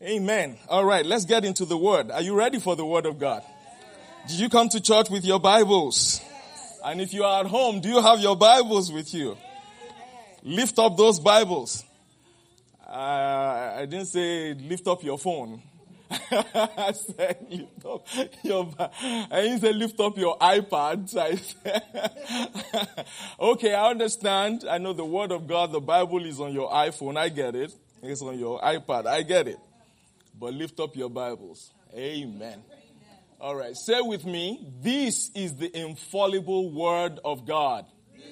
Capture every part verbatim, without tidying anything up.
Amen. All right, let's get into the word. Are you ready for the word of God? Did you come to church with your Bibles? And if you are at home, do you have your Bibles with you? Lift up those Bibles. Uh, I didn't say lift up your phone. I said lift up your, I didn't say lift up your iPad. I said, okay, I understand. I know the word of God, the Bible is on your iPhone. I get it. It's on your iPad. I get it. But lift up your Bibles. Amen. All right. Say with me, this is the infallible word of God.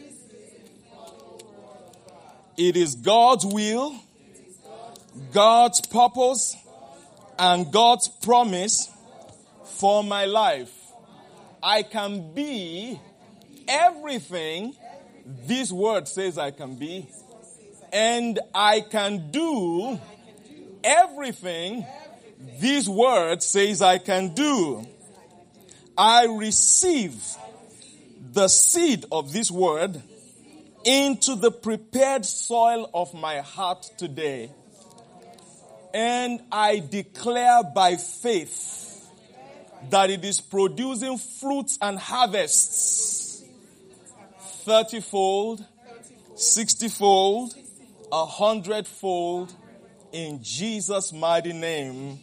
It is God's will, God's purpose, and God's promise for my life. I can be everything this word says I can be. And I can do everything this word says I can do. I receive the seed of this word into the prepared soil of my heart today. And I declare by faith that it is producing fruits and harvests. Thirty-fold, sixty-fold, a hundredfold in Jesus' mighty name.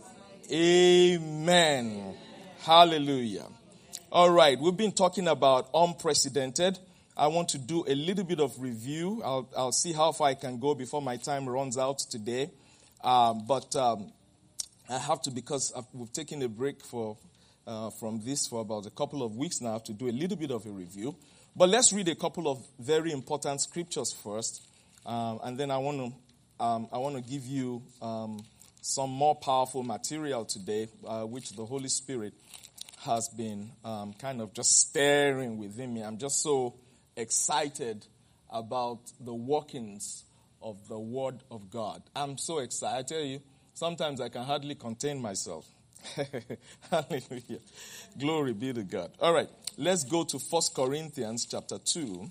Amen. Hallelujah. All right, we've been talking about unprecedented. I want to do a little bit of review. I'll, I'll see how far I can go before my time runs out today. Um, but um, I have to, because I've, we've taken a break for uh, from this for about a couple of weeks now, to do a little bit of a review. But let's read a couple of very important scriptures first, um, and then I want to um, I want to give you um, some more powerful material today, uh, which the Holy Spirit has been um, kind of just stirring within me. I'm just so excited about the workings of the Word of God. I'm so excited. I tell you, sometimes I can hardly contain myself. Hallelujah. Glory be to God. All right, let's go to First Corinthians chapter two.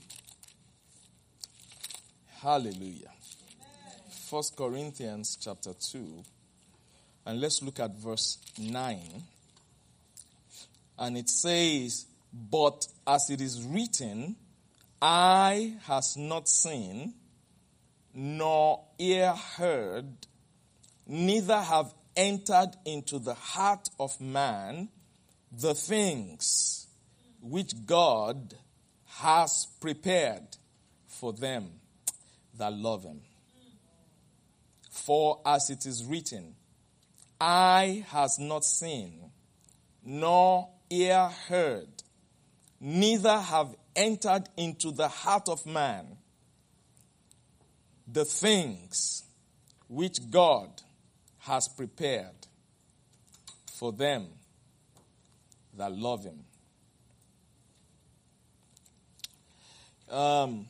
Hallelujah. First Corinthians chapter two. And let's look at verse nine. And it says, but as it is written, eye has not seen, nor ear heard, neither have entered into the heart of man the things which God has prepared for them that love him. For as it is written, eye has not seen, nor ear heard, neither have entered into the heart of man the things which God has prepared for them that love him. Um,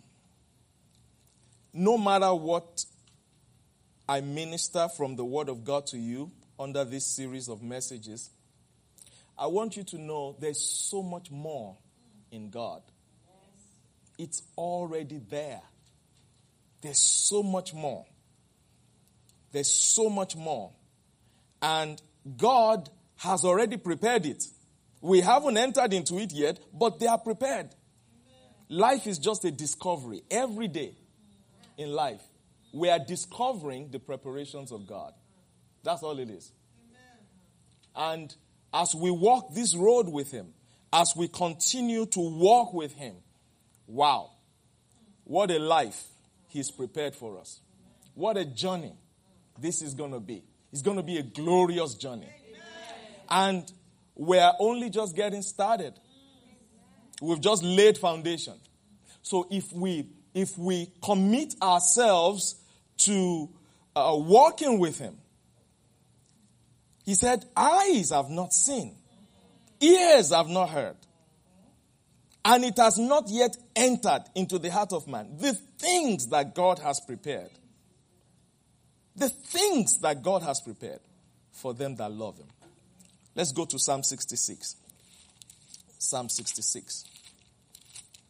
no matter what I minister from the Word of God to you under this series of messages, I want you to know there's so much more in God. It's already there. There's so much more. There's so much more. And God has already prepared it. We haven't entered into it yet, but they are prepared. Amen. Life is just a discovery. Every day in life, we are discovering the preparations of God. That's all it is. Amen. And as we walk this road with him, as we continue to walk with him, wow, what a life he's prepared for us. What a journey this is going to be. It's going to be a glorious journey. And we're only just getting started. We've just laid foundation. So if we if we commit ourselves to uh, walking with him, he said, eyes have not seen, ears have not heard, and it has not yet entered into the heart of man the things that God has prepared. The things that God has prepared for them that love him. Let's go to Psalm sixty-six. Psalm sixty-six.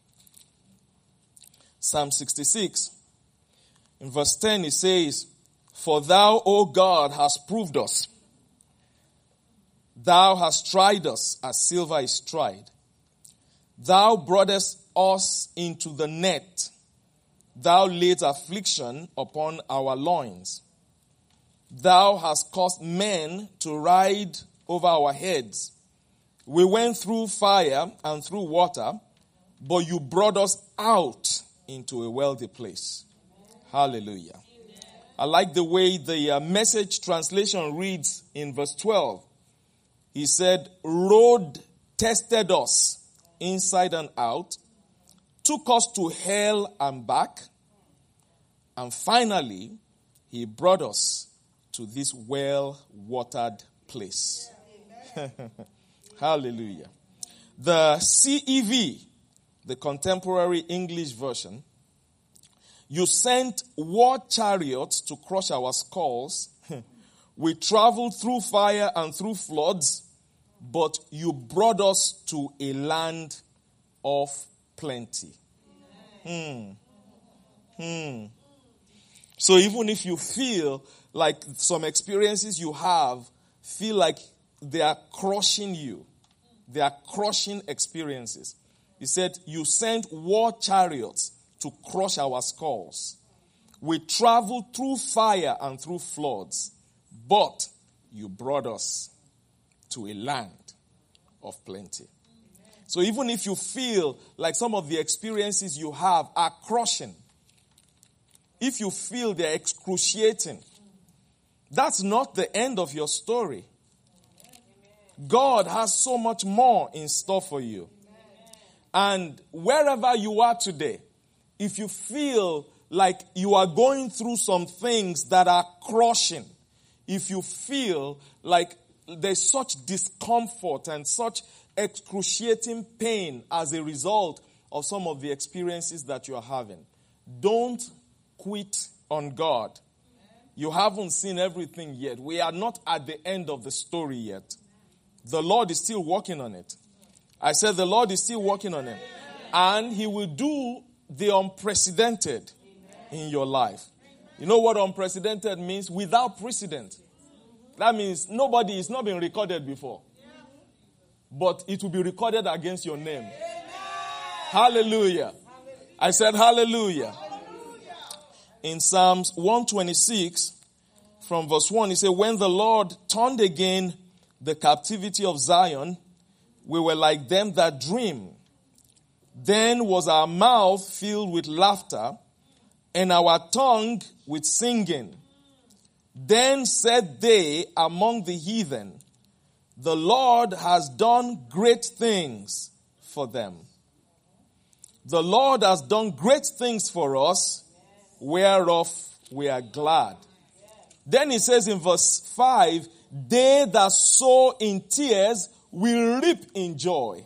Psalm sixty-six. In verse ten it says, For thou, O God, hast proved us. Thou hast tried us as silver is tried. Thou broughtest us into the net. Thou laid affliction upon our loins. Thou hast caused men to ride over our heads. We went through fire and through water, but you brought us out into a wealthy place. Hallelujah. I like the way the uh, Message translation reads in verse twelve. He said, road tested us inside and out, took us to hell and back, and finally, he brought us to this well-watered place. Hallelujah. The C E V, the Contemporary English Version, you sent war chariots to crush our skulls. We traveled through fire and through floods, but you brought us to a land of plenty. Hmm. Hmm. So even if you feel like some experiences you have feel like they are crushing you, they are crushing experiences. He said, you sent war chariots to crush our skulls. We traveled through fire and through floods, but you brought us to a land of plenty. So even if you feel like some of the experiences you have are crushing, if you feel they're excruciating, that's not the end of your story. God has so much more in store for you. And wherever you are today, if you feel like you are going through some things that are crushing, if you feel like there's such discomfort and such excruciating pain as a result of some of the experiences that you are having, don't quit on God. You haven't seen everything yet. We are not at the end of the story yet. The Lord is still working on it. I said the Lord is still working on it. And He will do the unprecedented in your life. You know what unprecedented means? Without precedent. That means nobody is not been recorded before. But it will be recorded against your name. Hallelujah. I said hallelujah. In Psalms one twenty-six, from verse one, he said, when the Lord turned again the captivity of Zion, we were like them that dream. Then was our mouth filled with laughter, and our tongue with singing. Then said they among the heathen, the Lord has done great things for them. The Lord has done great things for us, whereof we are glad. Then he says in verse five, they that sow in tears will reap in joy.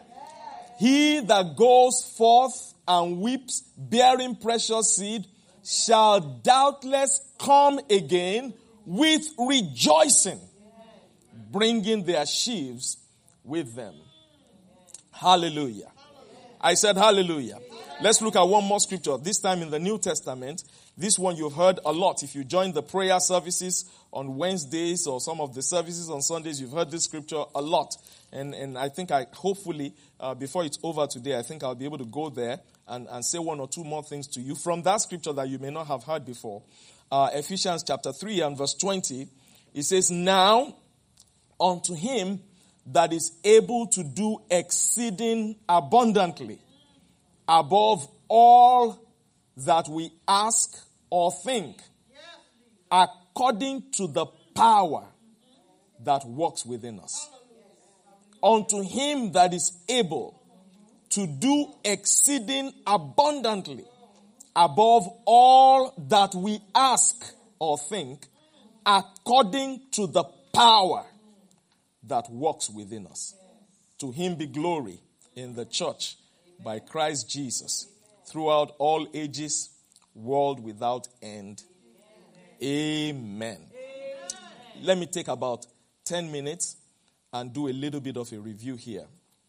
He that goes forth and weeps, bearing precious seed, shall doubtless come again with rejoicing, bringing their sheaves with them. Hallelujah. I said hallelujah. Let's look at one more scripture, this time in the New Testament. This one you've heard a lot. If you join the prayer services on Wednesdays or some of the services on Sundays, you've heard this scripture a lot. And and I think I hopefully, uh, before it's over today, I think I'll be able to go there and, and say one or two more things to you from that scripture that you may not have heard before. Uh, Ephesians chapter three and verse twenty, it says, now unto him that is able to do exceeding abundantly above all that we ask or think, according to the power that works within us. Unto him that is able to do exceeding abundantly above all that we ask or think, according to the power that works within us. To him be glory in the church by Christ Jesus throughout all ages, world without end. Amen. Amen. Let me take about ten minutes and do a little bit of a review here.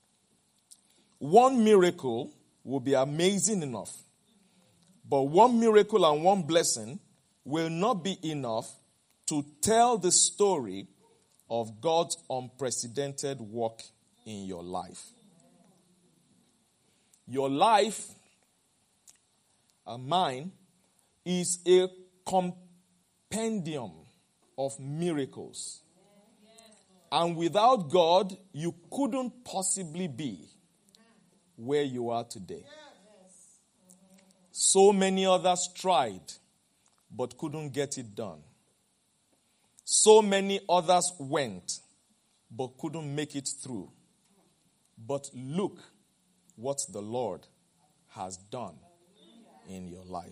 One miracle will be amazing enough, but one miracle and one blessing will not be enough to tell the story of God's unprecedented work in your life. Your life and mine is a compendium of miracles. And without God, you couldn't possibly be where you are today. So many others tried, but couldn't get it done. So many others went, but couldn't make it through. But look what the Lord has done in your life.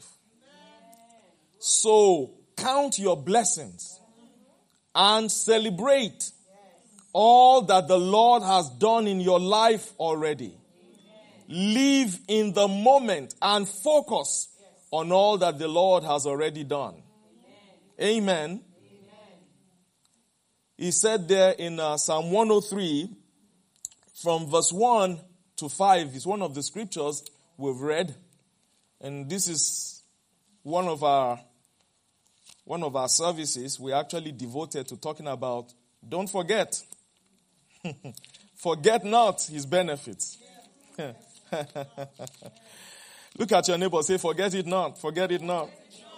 So count your blessings and celebrate all that the Lord has done in your life already. Live in the moment and focus on all that the Lord has already done. Amen. He said there in uh, Psalm one oh three, from verse one to five, is one of the scriptures we've read. And this is one of our one of our services we actually devoted to talking about, don't forget. Forget not his benefits. Look at your neighbor, say, forget it not, forget it not.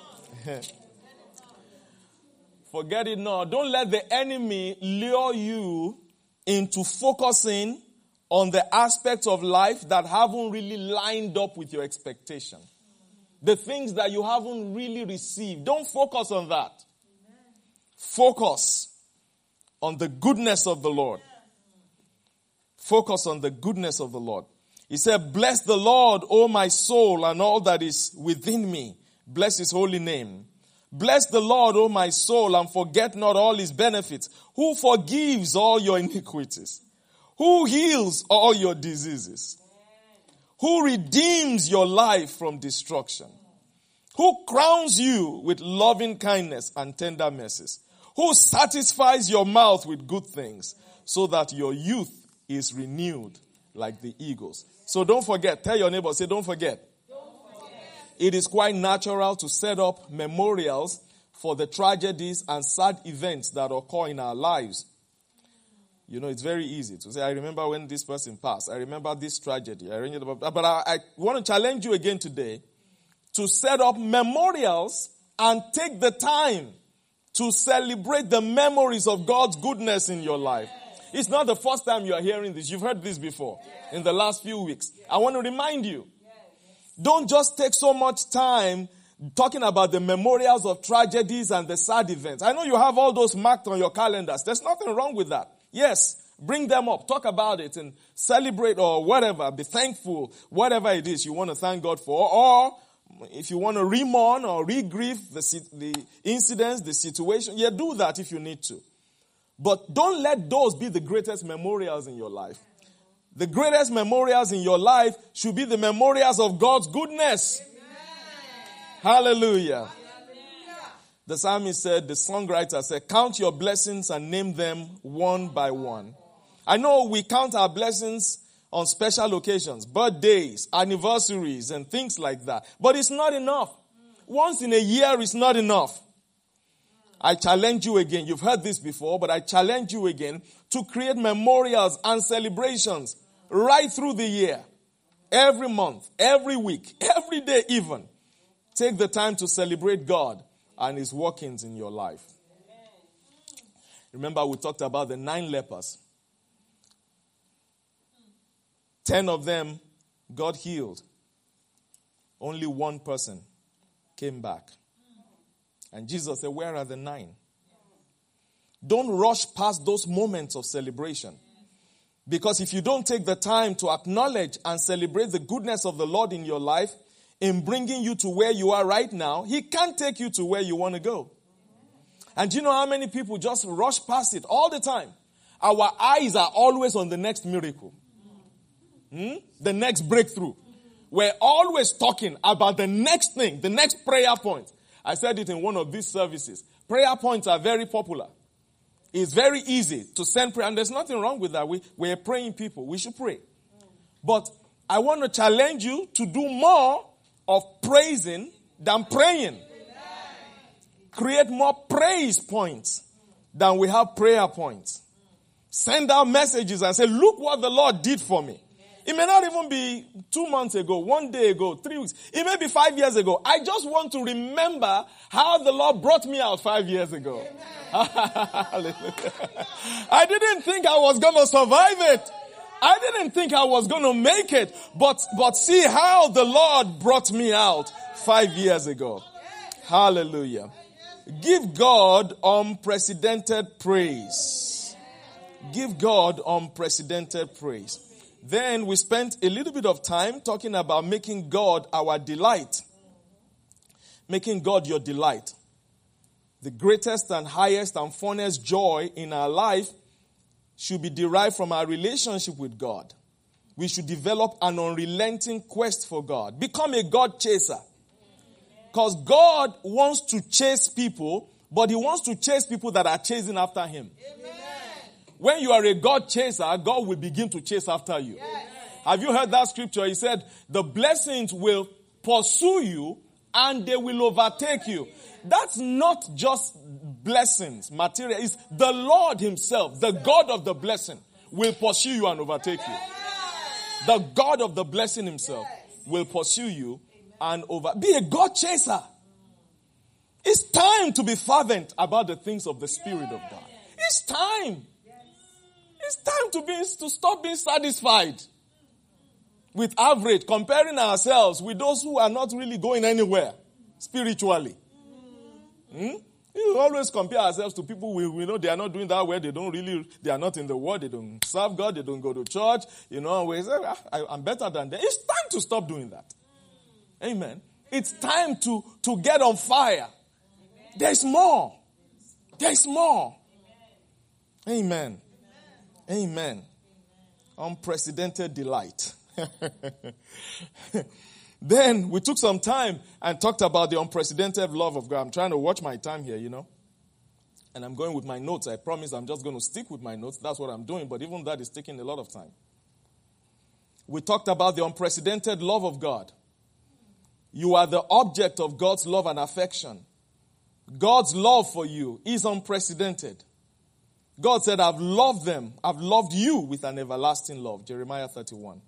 Forget it not. Don't let the enemy lure you into focusing on the aspects of life that haven't really lined up with your expectation. The things that you haven't really received. Don't focus on that. Focus on the goodness of the Lord. Focus on the goodness of the Lord. He said, bless the Lord, O my soul, and all that is within me. Bless his holy name. Bless the Lord, O my soul, and forget not all his benefits. Who forgives all your iniquities? Who heals all your diseases? Who redeems your life from destruction? Who crowns you with loving kindness and tender mercies? Who satisfies your mouth with good things so that your youth is renewed like the eagles? So don't forget. Tell your neighbor, say, don't forget. It is quite natural to set up memorials for the tragedies and sad events that occur in our lives. You know, it's very easy to say, I remember when this person passed. I remember this tragedy. I remember, but I, I want to challenge you again today to set up memorials and take the time to celebrate the memories of God's goodness in your life. It's not the first time you are hearing this. You've heard this before in the last few weeks. I want to remind you. Don't just take so much time talking about the memorials of tragedies and the sad events. I know you have all those marked on your calendars. There's nothing wrong with that. Yes, bring them up. Talk about it and celebrate or whatever. Be thankful, whatever it is you want to thank God for. Or if you want to re-mourn or re-grieve the, the incidents, the situation, yeah, do that if you need to. But don't let those be the greatest memorials in your life. The greatest memorials in your life should be the memorials of God's goodness. Amen. Hallelujah. Hallelujah. The psalmist said, the songwriter said, count your blessings and name them one by one. I know we count our blessings on special occasions, birthdays, anniversaries, and things like that. But it's not enough. Once in a year is not enough. I challenge you again. You've heard this before, but I challenge you again to create memorials and celebrations right through the year. Every month, every week, every day even. Take the time to celebrate God and his workings in your life. Remember we talked about the nine lepers. Ten of them God healed. Only one person came back. And Jesus said, where are the nine? Don't rush past those moments of celebration. Because if you don't take the time to acknowledge and celebrate the goodness of the Lord in your life, in bringing you to where you are right now, he can't take you to where you want to go. And do you know how many people just rush past it all the time? Our eyes are always on the next miracle. Hmm? The next breakthrough. We're always talking about the next thing, the next prayer point. I said it in one of these services. Prayer points are very popular. It's very easy to send prayer, and there's nothing wrong with that. We, we're praying people. We should pray. But I want to challenge you to do more of praising than praying. create more praise points than we have prayer points. Send out messages and say, look what the Lord did for me. It may not even be two months ago, one day ago, three weeks. It may be five years ago. I just want to remember how the Lord brought me out five years ago. I didn't think I was going to survive it. I didn't think I was going to make it. But, but see how the Lord brought me out five years ago. Hallelujah. Give God unprecedented praise. Give God unprecedented praise. Then we spent a little bit of time talking about making God our delight. Making God your delight. The greatest and highest and funnest joy in our life should be derived from our relationship with God. We should develop an unrelenting quest for God. Become a God chaser. Because God wants to chase people, but He wants to chase people that are chasing after Him. Amen. When you are a God chaser, God will begin to chase after you. Yes. Have you heard that scripture? He said, the blessings will pursue you and they will overtake you. That's not just blessings, material. It's the Lord Himself, the God of the blessing, will pursue you and overtake you. The God of the blessing Himself will pursue you and over. Be a God chaser. It's time to be fervent about the things of the Spirit of God. It's time. It's time to be to stop being satisfied with average, comparing ourselves with those who are not really going anywhere spiritually. Hmm? We always compare ourselves to people we, we know they are not doing that well. They don't really, they are not in the word. They don't serve God. They don't go to church. You know, and we say, I, I'm better than them. It's time to stop doing that. Amen. It's time to, to get on fire. There's more. There's more. Amen. Amen. Unprecedented delight. Then we took some time and talked about the unprecedented love of God. I'm trying to watch my time here, you know. And I'm going with my notes. I promise I'm just going to stick with my notes. That's what I'm doing. But even that is taking a lot of time. We talked about the unprecedented love of God. You are the object of God's love and affection. God's love for you is unprecedented. God said, I've loved them. I've loved you with an everlasting love. Jeremiah thirty-one.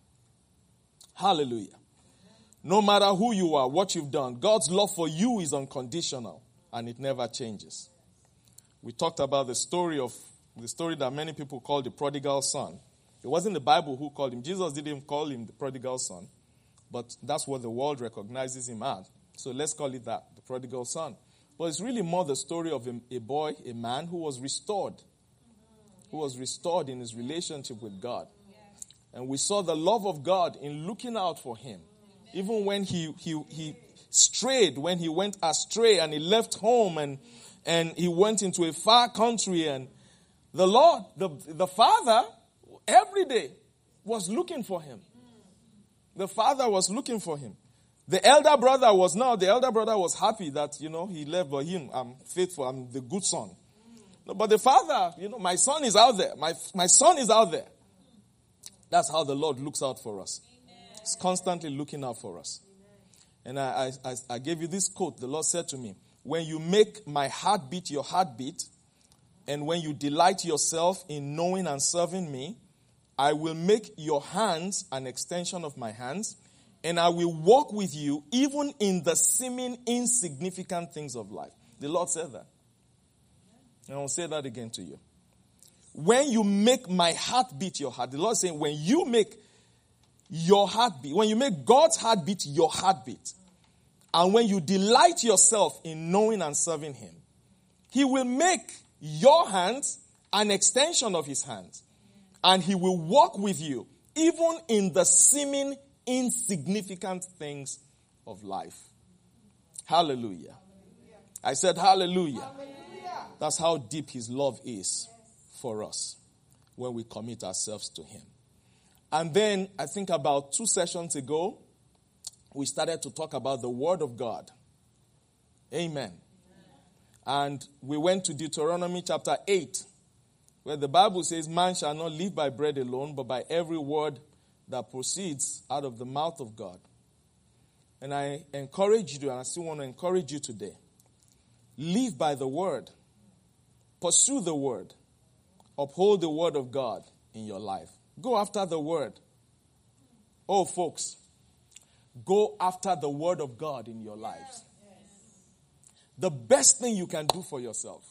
Hallelujah. No matter who you are, what you've done, God's love for you is unconditional and it never changes. We talked about the story of the story that many people call the prodigal son. It wasn't the Bible who called him. Jesus didn't call him the prodigal son, but that's what the world recognizes him as. So let's call it that, the prodigal son. But it's really more the story of a, a boy, a man who was restored, who was restored in his relationship with God. And we saw the love of God in looking out for him. Even when he, he, he strayed, when he went astray and he left home and, and he went into a far country, and the Lord, the, the Father, every day was looking for him. The Father was looking for him. The elder brother was now, the elder brother was happy that, you know, he left for him. I'm faithful. I'm the good son. No, but the father, you know, my son is out there. My, my son is out there. That's how the Lord looks out for us. Amen. He's constantly looking out for us. Amen. And I, I, I gave you this quote. The Lord said to me, when you make my heartbeat your heartbeat, and when you delight yourself in knowing and serving me, I will make your hands an extension of my hands, and I will walk with you even in the seeming insignificant things of life. The Lord said that. And I'll say that again to you. When you make my heart beat your heart, the Lord is saying, when you make your heart beat, when you make God's heart beat your heartbeat, and when you delight yourself in knowing and serving Him, He will make your hands an extension of His hands. And He will walk with you even in the seeming insignificant things of life. Hallelujah. I said hallelujah. Hallelujah. That's how deep His love is for us when we commit ourselves to Him. And then I think about two sessions ago, we started to talk about the Word of God. Amen. And we went to Deuteronomy chapter eight, where the Bible says, man shall not live by bread alone, but by every word that proceeds out of the mouth of God. And I encourage you, and I still want to encourage you today, Live by the word. Pursue the word. Uphold the word of God in your life. Go after the word. Oh, folks, go after the word of God in your lives. The best thing you can do for yourself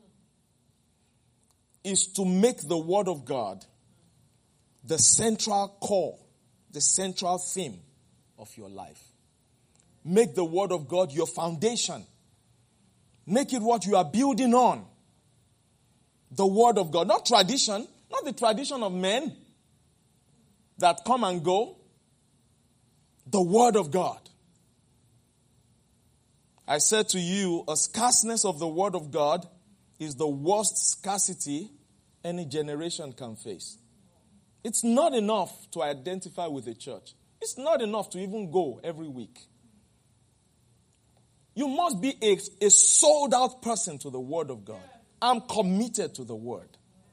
is to make the word of God the central core, the central theme of your life. Make the word of God your foundation. Make it what you are building on. The word of God, not tradition, not the tradition of men that come and go. The word of God. I said to you, a scarceness of the word of God is the worst scarcity any generation can face. It's not enough to identify with a church. It's not enough to even go every week. You must be a, a sold out person to the word of God. I'm committed to the word.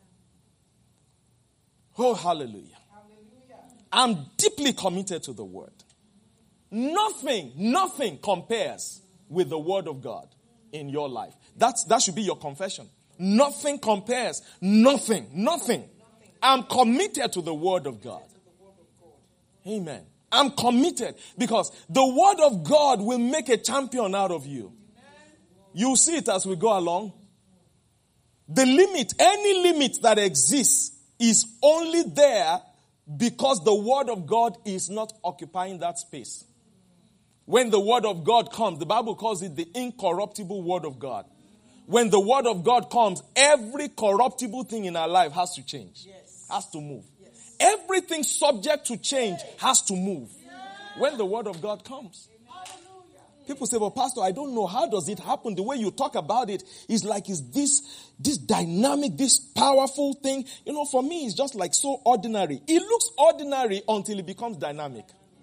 Oh, hallelujah. I'm deeply committed to the word. Nothing, nothing compares with the word of God in your life. That's, that should be your confession. Nothing compares. Nothing, nothing. I'm committed to the word of God. Amen. I'm committed because the word of God will make a champion out of you. You'll see it as we go along. The limit, any limit that exists is only there because the word of God is not occupying that space. When the word of God comes, the Bible calls it the incorruptible word of God. When the word of God comes, every corruptible thing in our life has to change. Yes. Has to move. Yes. Everything subject to change has to move. Yeah. When the word of God comes. People say, well, Pastor, I don't know. How does it happen? The way you talk about it is like, is this, this dynamic, this powerful thing? You know, for me, it's just like so ordinary. It looks ordinary until it becomes dynamic.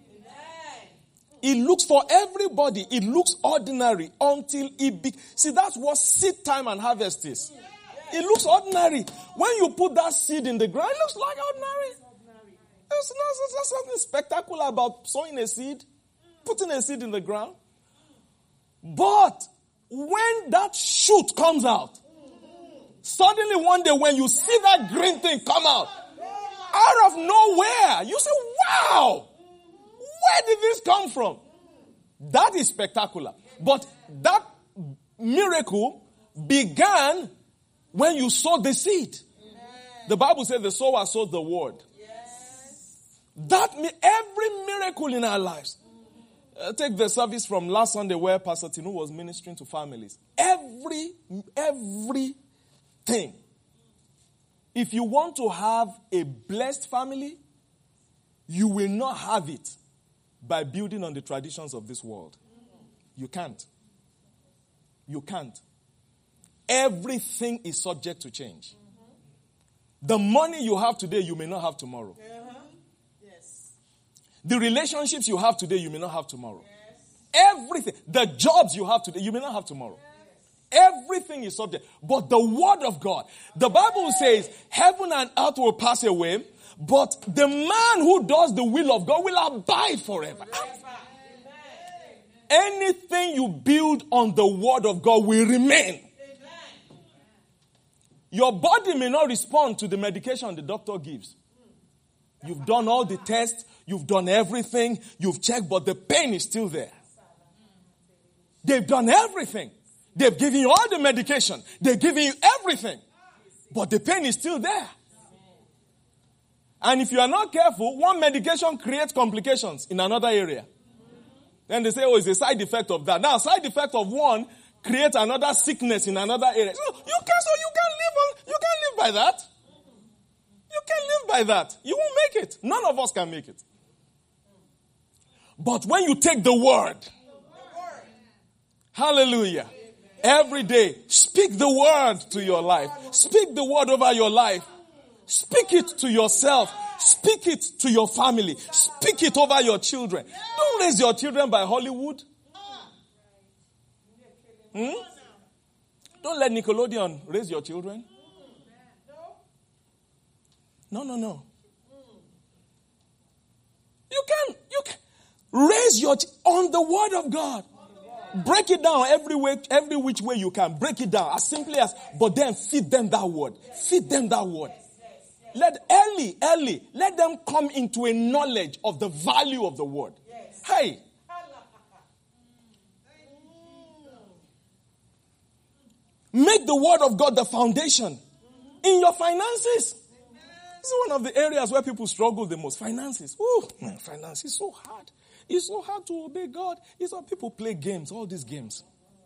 It looks for everybody. It looks ordinary until it be. See, that's what seed time and harvest is. It looks ordinary. When you put that seed in the ground, it looks like ordinary. There's not something spectacular about sowing a seed, putting a seed in the ground. But when that shoot comes out, suddenly one day when you see that green thing come out, out of nowhere, you say, wow! Where did this come from? That is spectacular. But that miracle began when you sowed the seed. Amen. The Bible says the sower sowed the word. Yes. That every miracle in our lives. Uh, take the service from last Sunday where Pastor Tinu was ministering to families. Every, everything. If you want to have a blessed family, you will not have it by building on the traditions of this world. You can't. You can't. Everything is subject to change. The money you have today, you may not have tomorrow. Uh-huh. Yes. The relationships you have today, you may not have tomorrow. Yes. Everything. The jobs you have today, you may not have tomorrow. Yes. Everything is subject. But the word of God, the Bible says, heaven and earth will pass away, but the man who does the will of God will abide forever. Yes. Anything you build on the word of God will remain. Your body may not respond to the medication the doctor gives. You've done all the tests, you've done everything, you've checked, but the pain is still there. They've done everything. They've given you all the medication. They've given you everything. But the pain is still there. And if you are not careful, one medication creates complications in another area. Then they say, oh, it's a side effect of that. Now, side effect of one creates another sickness in another area. So you can, so you can live on, you can live by that. You can live by that. You won't make it. None of us can make it. But when you take the word, hallelujah, every day, speak the word to your life. Speak the word over your life. Speak it to yourself. Speak it to your family. Speak it over your children. Don't raise your children by Hollywood. Hmm? Don't let Nickelodeon raise your children. No, no, no. You can, you can raise your ch- on the word of God. Break it down every way, every which way you can. Break it down as simply as, but then feed them that word. Feed them that word. Let early, early, let them come into a knowledge of the value of the word. Hey. Make the word of God the foundation in your finances. This is one of the areas where people struggle the most. Finances. Ooh, man, finance is so hard. It's so hard to obey God. It's why people play games, all these games.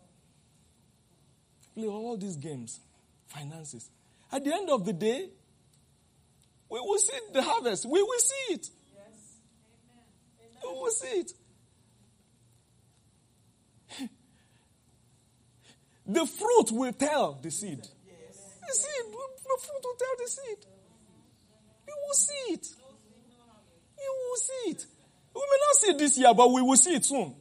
Play all these games. Finances. At the end of the day, we will see the harvest. We will see it. Yes. Amen. We will see it. The fruit will tell the seed. Yes. The seed, the fruit will tell the seed. You will see it. You will see it. We may not see it this year, but we will see it soon.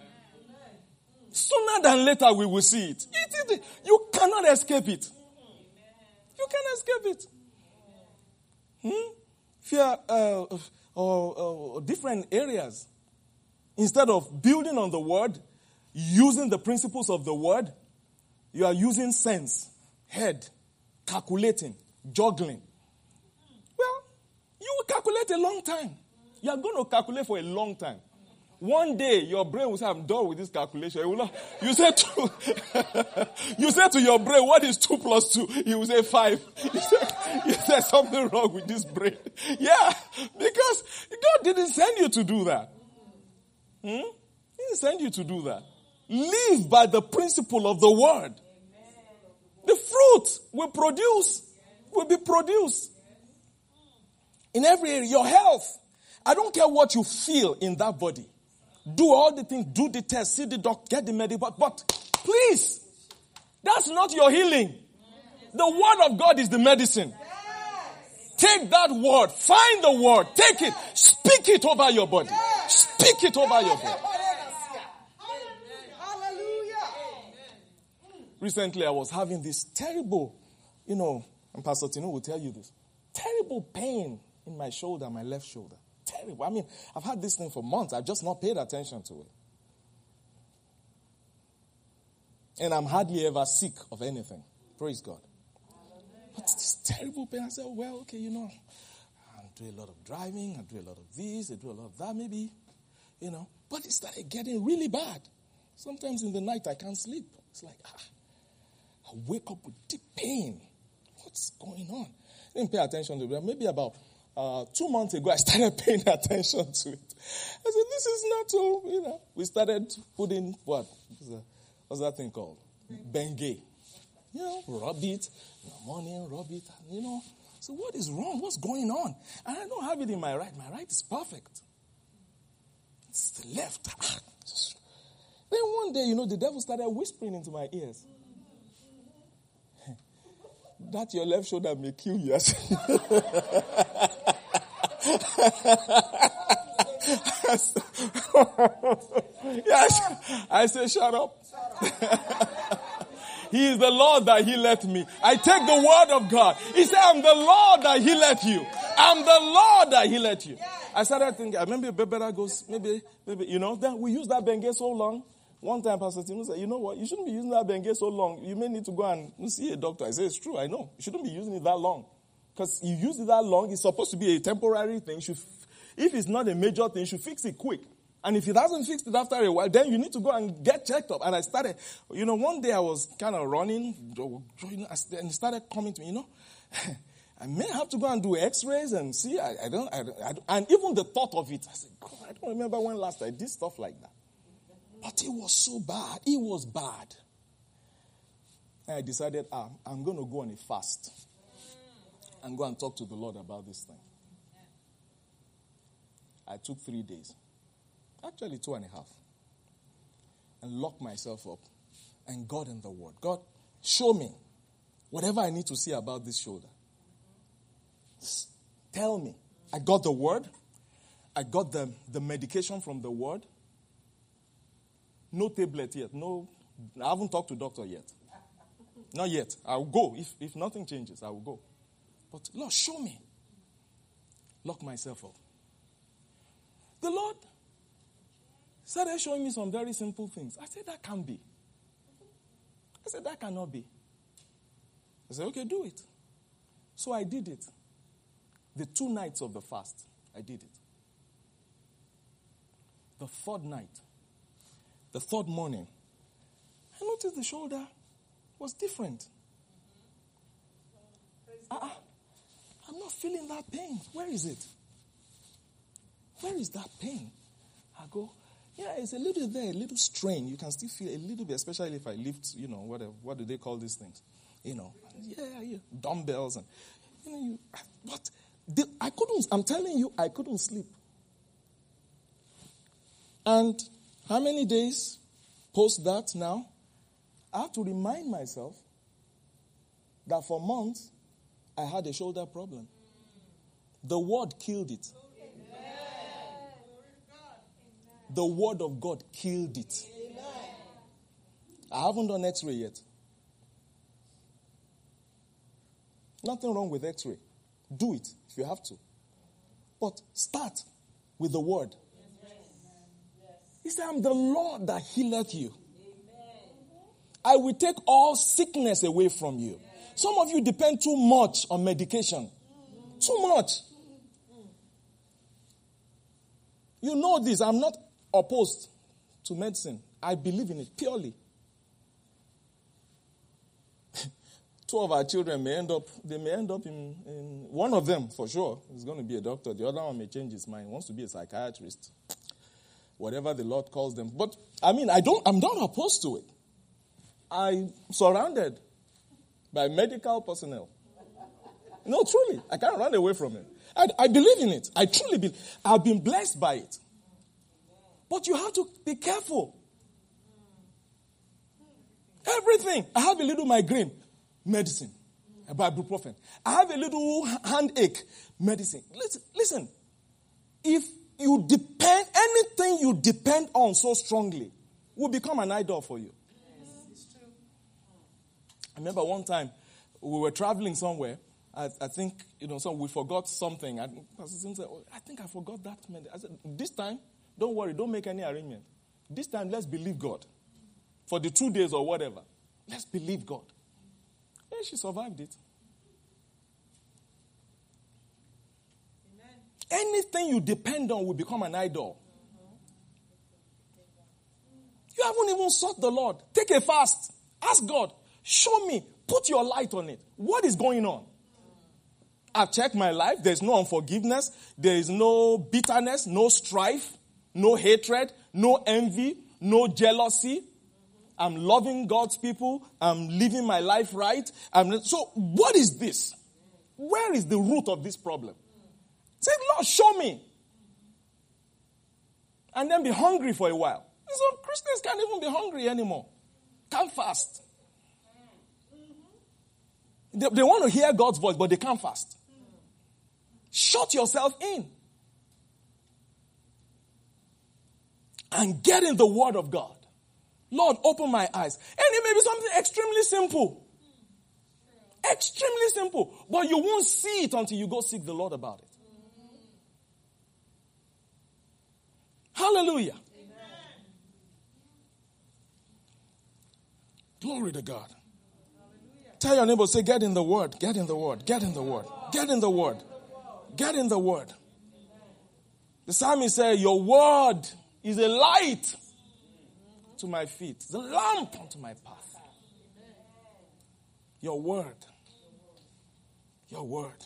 Sooner than later, we will see it. It, it. You cannot escape it. You can't escape it. Hmm? If you are uh, uh, uh, different areas, instead of building on the word, using the principles of the word, you are using sense, head, calculating, juggling. Well, you will calculate a long time. You are going to calculate for a long time. One day, your brain will say, I'm done with this calculation. Will not, you, say to, you say to your brain, what is two plus two? He will say five. You say, you say something wrong with this brain. Yeah, because God didn't send you to do that. Hmm? He didn't send you to do that. Live by the principle of the word. The fruit will produce, will be produced. In every area, your health. I don't care what you feel in that body. Do all the things, do the test, see the doctor, get the medical, but please, that's not your healing. The word of God is the medicine. Take that word, find the word, take it, speak it over your body. Speak it over your body. Recently, I was having this terrible, you know, and Pastor Tino will tell you this, terrible pain in my shoulder, my left shoulder. Terrible. I mean, I've had this thing for months. I've just not paid attention to it. And I'm hardly ever sick of anything. Praise God. But this terrible pain, I said, well, okay, you know, I do a lot of driving, I do a lot of this, I do a lot of that, maybe, you know. But it started getting really bad. Sometimes in the night, I can't sleep. It's like, ah, I wake up with deep pain. What's going on? I didn't pay attention to it. Maybe about uh, two months ago, I started paying attention to it. I said, this is not so, you know. We started putting, what? What's that, what's that thing called? Bengay. You know, rub it in the morning, rub it, you know. So what is wrong? What's going on? And I don't have it in my right. My right is perfect. It's the left. Then one day, you know, the devil started whispering into my ears. That your left shoulder may kill you. Yes. I say, shut up. He is the Lord that healeth me. I take the word of God. He said, I'm the Lord that healeth you. I'm the Lord that healeth you. I started thinking, I remember Bebera goes, maybe, maybe, you know, then we use that Bengay so long. One time, Pastor Tino said, you know what, you shouldn't be using that Bengay so long. You may need to go and see a doctor. I said, it's true, I know. You shouldn't be using it that long. Because you use it that long, it's supposed to be a temporary thing. Should, if it's not a major thing, you should fix it quick. And if it hasn't fixed it after a while, then you need to go and get checked up. And I started, you know, one day I was kind of running, and it started coming to me, you know, I may have to go and do x-rays and see. I, I, don't, I, don't, I don't, and even the thought of it, I said, God, I don't remember when last I did stuff like that. But it was so bad. It was bad. And I decided, ah, I'm going to go on a fast and go and talk to the Lord about this thing. I took three days. Actually, two and a half. And locked myself up. And God in the Word. God, show me whatever I need to see about this shoulder. Tell me. I got the Word. I got the, the medication from the Word. No tablet yet. No, I haven't talked to doctor yet. Not yet. I'll go. If, if nothing changes, I will go. But Lord, show me. Lock myself up. The Lord Started showing me some very simple things. I said, that can't be. I said, that cannot be. I said, okay, do it. So I did it. The two nights of the fast, I did it. The third night, the third morning, I noticed the shoulder was different. Uh-uh. I'm not feeling that pain. Where is it? Where is that pain? I go, yeah, it's a little there, a little strain. You can still feel a little bit, especially if I lift, you know, whatever. What do they call these things? You know, yeah, yeah, dumbbells and, you know, you, what? The, I couldn't, I'm telling you, I couldn't sleep. And how many days post that now? I have to remind myself that for months, I had a shoulder problem. The word killed it. The word of God killed it. I haven't done x-ray yet. Nothing wrong with x-ray. Do it if you have to. But start with the word. He said, I'm the Lord that healeth you. I will take all sickness away from you. Some of you depend too much on medication. Too much. You know this. I'm not opposed to medicine. I believe in it purely. Two of our children may end up, they may end up in, in, one of them for sure is going to be a doctor. The other one may change his mind, wants to be a psychiatrist. Whatever the Lord calls them. But, I mean, I don't, I'm not opposed to it. I'm surrounded by medical personnel. No, truly, I can't run away from it. I, I believe in it. I truly believe. I've been blessed by it. But you have to be careful. Everything. I have a little migraine, medicine, ibuprofen. I have a little hand ache, medicine. Listen, listen. If you depend, anything you depend on so strongly will become an idol for you. I remember one time we were traveling somewhere. I, I think, you know, so we forgot something. I, Pastor Sim said, oh, I think I forgot that. I said, this time, don't worry, don't make any arrangement. This time, let's believe God. For the two days or whatever. Let's believe God. And she survived it. Amen. Anything you depend on will become an idol. You haven't even sought the Lord. Take a fast. Ask God. Show me. Put your light on it. What is going on? I've checked my life. There's no unforgiveness. There is no bitterness, no strife, no hatred, no envy, no jealousy. I'm loving God's people. I'm living my life right. I'm, so what is this? Where is the root of this problem? Say, Lord, show me. And then be hungry for a while. So Christians can't even be hungry anymore. Can't fast. They, they want to hear God's voice, but they can't fast. Shut yourself in. And get in the Word of God. Lord, open my eyes. And it may be something extremely simple. Extremely simple. But you won't see it until you go seek the Lord about it. Hallelujah. Amen. Glory to God. Tell your neighbor, say, get in the Word, get in the Word, get in the Word, get in the Word, get in the Word. The psalmist said, your Word is a light to my feet, the lamp unto my path. Your Word. Your Word.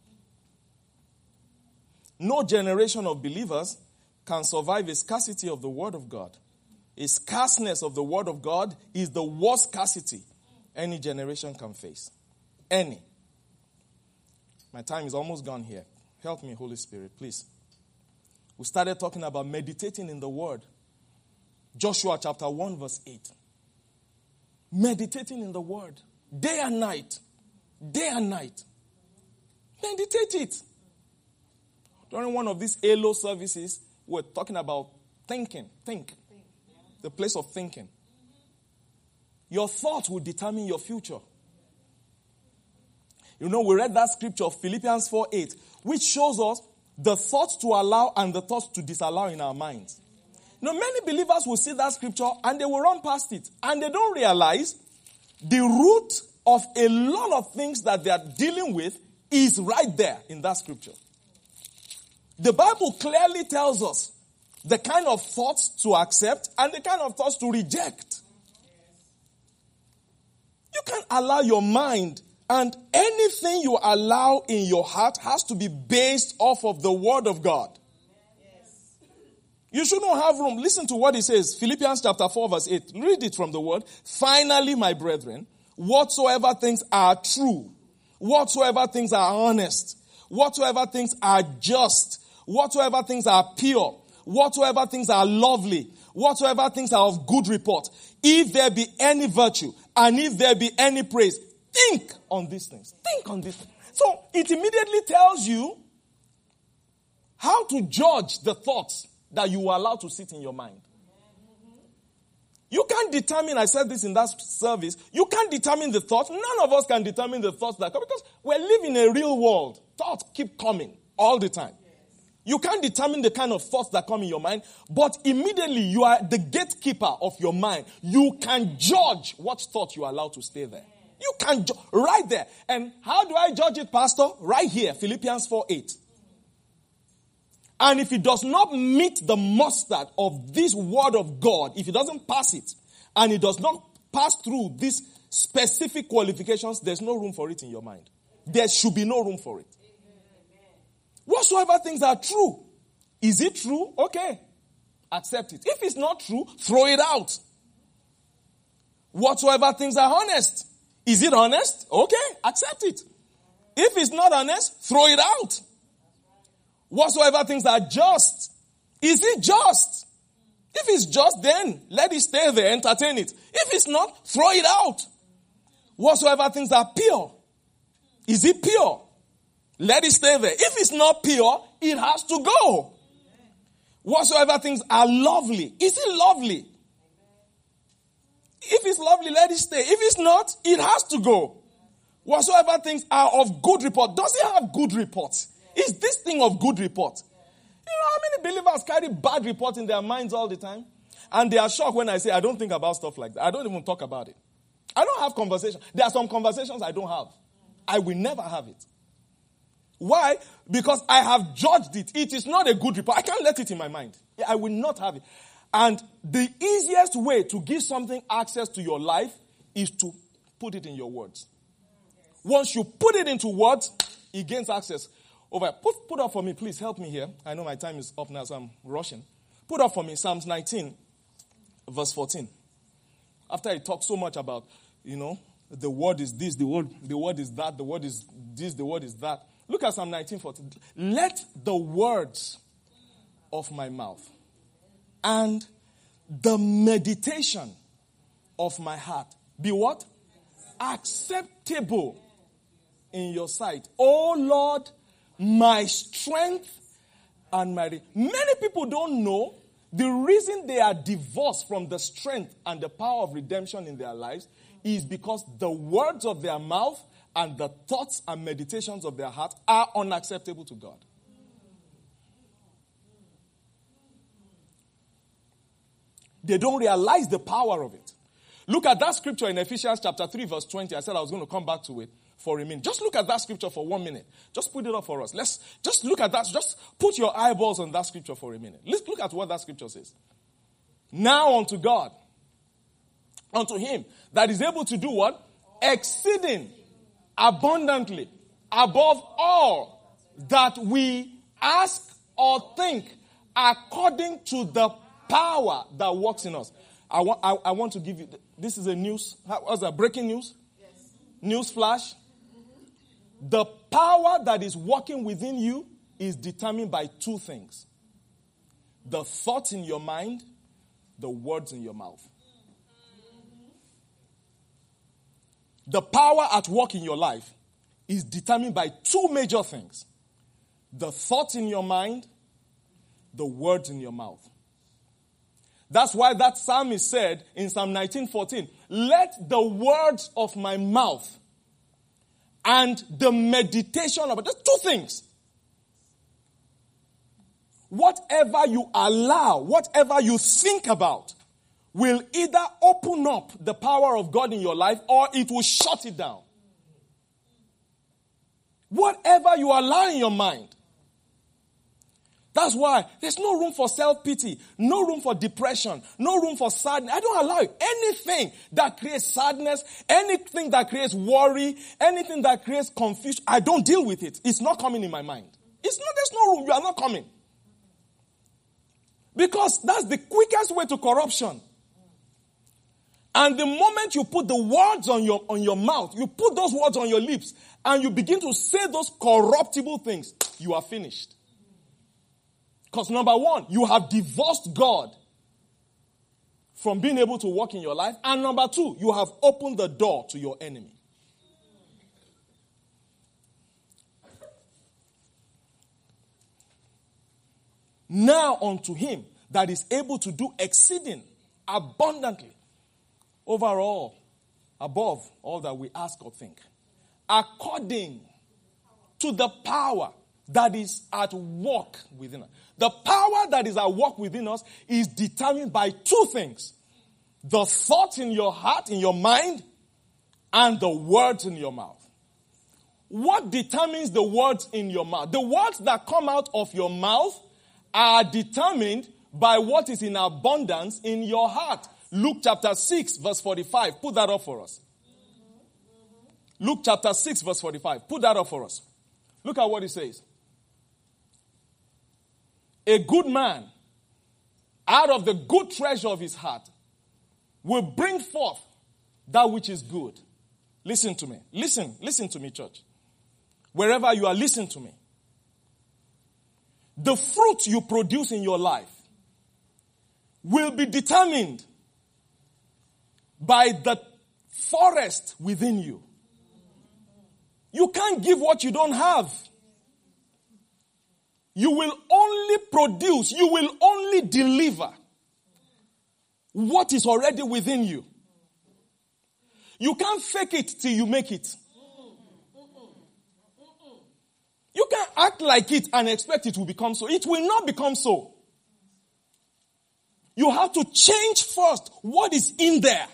No generation of believers can survive a scarcity of the Word of God. A scarceness of the Word of God is the worst scarcity any generation can face. Any. My time is almost gone here. Help me, Holy Spirit, please. We started talking about meditating in the Word. Joshua chapter one verse eight. Meditating in the Word. Day and night. Day and night. Meditate it. During one of these A L O services, we're talking about thinking. Think. The place of thinking. Your thoughts will determine your future. You know, we read that scripture of Philippians four eight, which shows us the thoughts to allow and the thoughts to disallow in our minds. Now, many believers will see that scripture and they will run past it. And they don't realize the root of a lot of things that they are dealing with is right there in that scripture. The Bible clearly tells us the kind of thoughts to accept and the kind of thoughts to reject. You can't allow your mind, and anything you allow in your heart has to be based off of the Word of God. You shouldn't have room. Listen to what he says. Philippians chapter four verse eight. Read it from the Word. Finally, my brethren, whatsoever things are true, whatsoever things are honest, whatsoever things are just, whatsoever things are pure, whatsoever things are lovely, whatsoever things are of good report, if there be any virtue, and if there be any praise, think on these things. Think on these things. So it immediately tells you how to judge the thoughts that you allow to sit in your mind. You can't determine, I said this in that service, you can't determine the thoughts. None of us can determine the thoughts that come because we're living in a real world. Thoughts keep coming all the time. You can't determine the kind of thoughts that come in your mind, but immediately you are the gatekeeper of your mind. You can judge what thought you allow to stay there. You can ju- right there. And how do I judge it, Pastor? Right here, Philippians four eight. And if it does not meet the mustard of this word of God, if it doesn't pass it, and it does not pass through these specific qualifications, there's no room for it in your mind. There should be no room for it. Whatsoever things are true. Is it true? Okay. Accept it. If it's not true, throw it out. Whatsoever things are honest. Is it honest? Okay. Accept it. If it's not honest, throw it out. Whatsoever things are just. Is it just? If it's just, then let it stay there, entertain it. If it's not, throw it out. Whatsoever things are pure. Is it pure? Let it stay there. If it's not pure, it has to go. Whatsoever things are lovely. Is it lovely? If it's lovely, let it stay. If it's not, it has to go. Whatsoever things are of good report. Does it have good reports? Is this thing of good report? You know how many believers carry bad reports in their minds all the time? And they are shocked when I say, I don't think about stuff like that. I don't even talk about it. I don't have conversations. There are some conversations I don't have. I will never have it. Why? Because I have judged it. It is not a good report. I can't let it in my mind. I will not have it. And the easiest way to give something access to your life is to put it in your words. Once you put it into words, it gains access. Over. Put, put up for me, please. Help me here. I know my time is up now, so I'm rushing. Put up for me Psalms nineteen, verse fourteen. After he talks so much about, you know, the word is this, the word, the word is that, the word is this, the word is that. Look at Psalm nineteen fourteen. Let the words of my mouth and the meditation of my heart be what? Acceptable in your sight. Oh Lord, my strength and my... Re- Many people don't know the reason they are divorced from the strength and the power of redemption in their lives is because the words of their mouth and the thoughts and meditations of their heart are unacceptable to God. They don't realize the power of it. Look at that scripture in Ephesians chapter three verse twenty. I said I was going to come back to it for a minute. Just look at that scripture for one minute. Just put it up for us. Let's just look at that. Just put your eyeballs on that scripture for a minute. Let's look at what that scripture says. Now unto God, unto him that is able to do what? Exceeding abundantly above all that we ask or think according to the power that works in us. I want, I, I want to give you, this is a news, what's that, breaking news? Yes. News flash. Mm-hmm. The power that is working within you is determined by two things. The thoughts in your mind, the words in your mouth. The power at work in your life is determined by two major things. The thoughts in your mind, the words in your mouth. That's why that psalmist said in Psalm nineteen fourteen, let the words of my mouth and the meditation of it. There's two things. whatever you allow, whatever you think about, will either open up the power of God in your life or it will shut it down. Whatever you allow in your mind. That's why there's no room for self-pity, no room for depression, no room for sadness. I don't allow it. Anything that creates sadness, anything that creates worry, anything that creates confusion, I don't deal with it. It's not coming in my mind. It's not, there's no room. You are not coming. Because that's the quickest way to corruption. And the moment you put the words on your, on your mouth, you put those words on your lips, and you begin to say those corruptible things, you are finished. Because number one, you have divorced God from being able to work in your life. And number two, you have opened the door to your enemy. Now unto him that is able to do exceeding abundantly over all, above all that we ask or think, according to the power that is at work within us. The power that is at work within us is determined by two things. The thoughts in your heart, in your mind, and the words in your mouth. What determines the words in your mouth? The words that come out of your mouth are determined by what is in abundance in your heart. Luke chapter six verse forty-five. Put that up for us. Luke chapter six verse forty-five. Put that up for us. Look at what it says. A good man, out of the good treasure of his heart, will bring forth that which is good. Listen to me. Listen. Listen to me, church. Wherever you are, listen to me. The fruit you produce in your life will be determined by the forest within you. You can't give what you don't have. You will only produce, you will only deliver what is already within you. You can't fake it till you make it. You can't act like it and expect it will become so. It will not become so. You have to change first what is in there.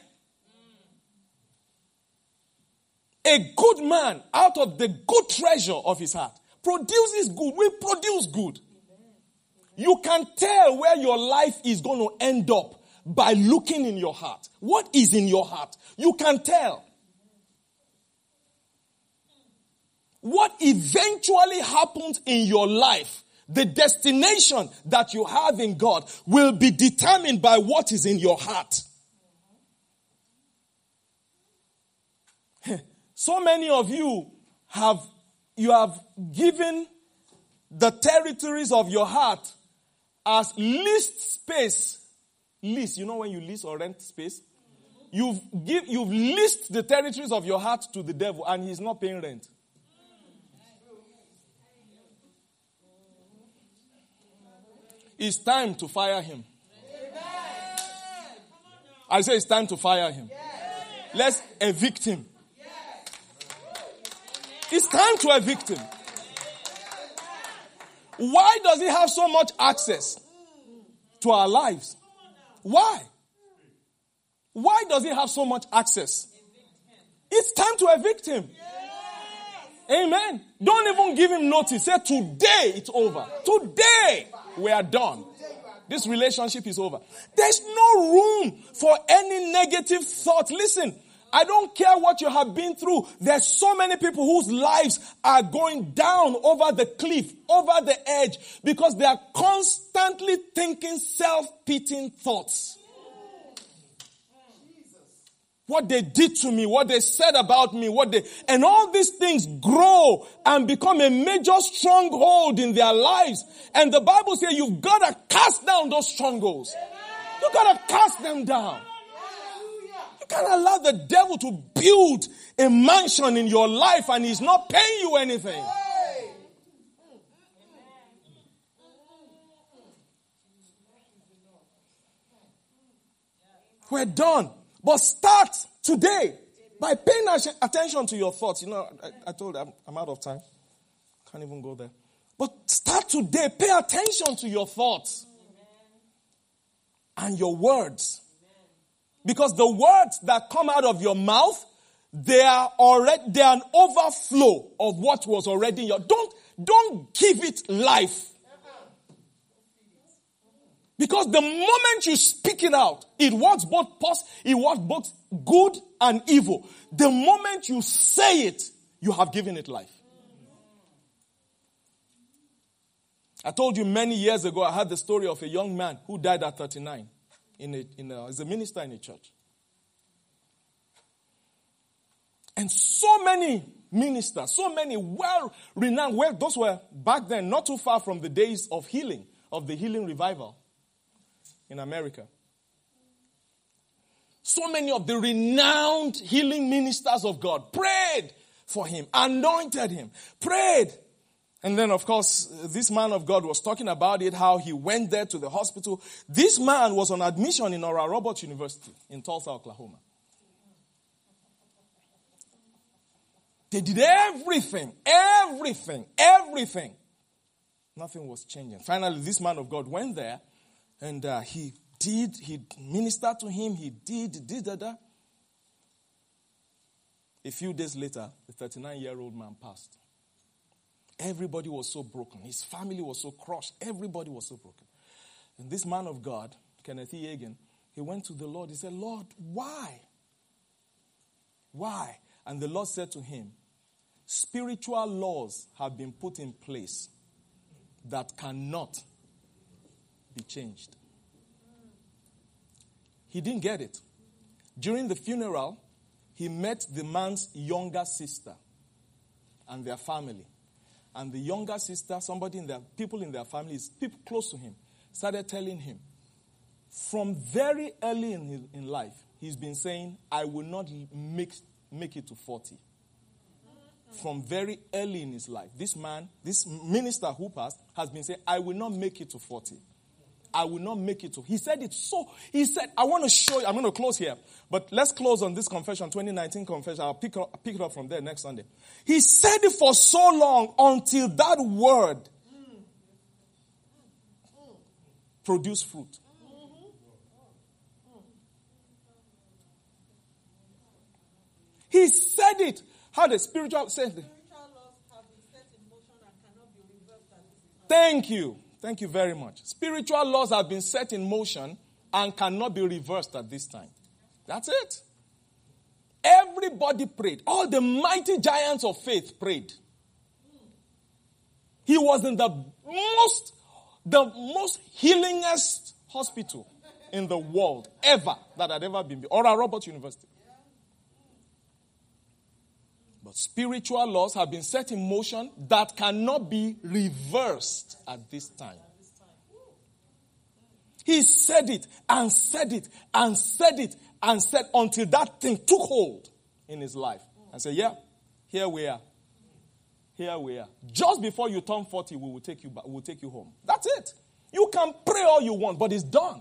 A good man, out of the good treasure of his heart, produces good, will produce good. You can tell where your life is going to end up by looking in your heart. What is in your heart? You can tell. What eventually happens in your life, the destination that you have in God, will be determined by what is in your heart. So many of you have, you have given the territories of your heart as leased space. Lease, you know when you lease or rent space? You've give, you've leased the territories of your heart to the devil and he's not paying rent. It's time to fire him. I say it's time to fire him. Let's evict him. It's time to evict him. Why does he have so much access to our lives? Why? Why does he have so much access? It's time to evict him. Amen. Don't even give him notice. Say, today it's over. Today we are done. This relationship is over. There's no room for any negative thought. Listen, I don't care what you have been through. There's so many people whose lives are going down over the cliff, over the edge, because they are constantly thinking self-pitying thoughts. What they did to me, what they said about me, what they, and all these things grow and become a major stronghold in their lives. And the Bible says you've got to cast down those strongholds. You've got to cast them down. You can't allow the devil to build a mansion in your life and he's not paying you anything. We're done. But start today by paying attention to your thoughts. You know, I, I told you I'm, I'm out of time. Can't even go there. But start today. Pay attention to your thoughts. Amen. And your words. Amen. Because the words that come out of your mouth, they are already, they are an overflow of what was already in your, don't, don't give it life. Because the moment you speak it out, it works both pos- it works both good and evil. The moment you say it, you have given it life. I told you many years ago, I had the story of a young man who died at thirty-nine in a, in a, as a minister in a church. And so many ministers, so many well-renowned, well, those were back then not too far from the days of healing, of the healing revival in America. So many of the renowned healing ministers of God prayed for him, anointed him, prayed. And then, of course, this man of God was talking about it, how he went there to the hospital. This man was on admission in Oral Roberts University in Tulsa, Oklahoma. They did everything, everything, everything. Nothing was changing. Finally, this man of God went there and uh, he did, he ministered to him, he did, did, da, da. A few days later, the thirty-nine-year-old man passed. Everybody was so broken. His family was so crushed. Everybody was so broken. And this man of God, Kenneth E. Hagin, he went to the Lord. He said, Lord, why? Why? And the Lord said to him, spiritual laws have been put in place that cannot be changed. He didn't get it. During the funeral, he met the man's younger sister and their family. And the younger sister, somebody in their, people in their families, people close to him, started telling him, from very early in his, in life, he's been saying, I will not make, make it to forty. From very early in his life, this man, this minister who passed, has been saying, I will not make it to forty. I will not make it to. He said it so, he said, I want to show you, I'm going to close here, but let's close on this confession, twenty nineteen confession. I'll pick, up, pick it up from there next Sunday. He said it for so long until that word produced fruit. He said it. How the spiritual said it. Thank you. Thank you very much. Spiritual laws have been set in motion and cannot be reversed at this time. That's it. Everybody prayed. All the mighty giants of faith prayed. He was in the most, the most healingest hospital in the world ever that had ever been. Oral Roberts University. But spiritual laws have been set in motion that cannot be reversed at this time. He said it and said it and said it and said until that thing took hold in his life. And said, yeah, here we are. Here we are. Just before you turn forty, we will take you back. We will take you home. That's it. You can pray all you want, but it's done.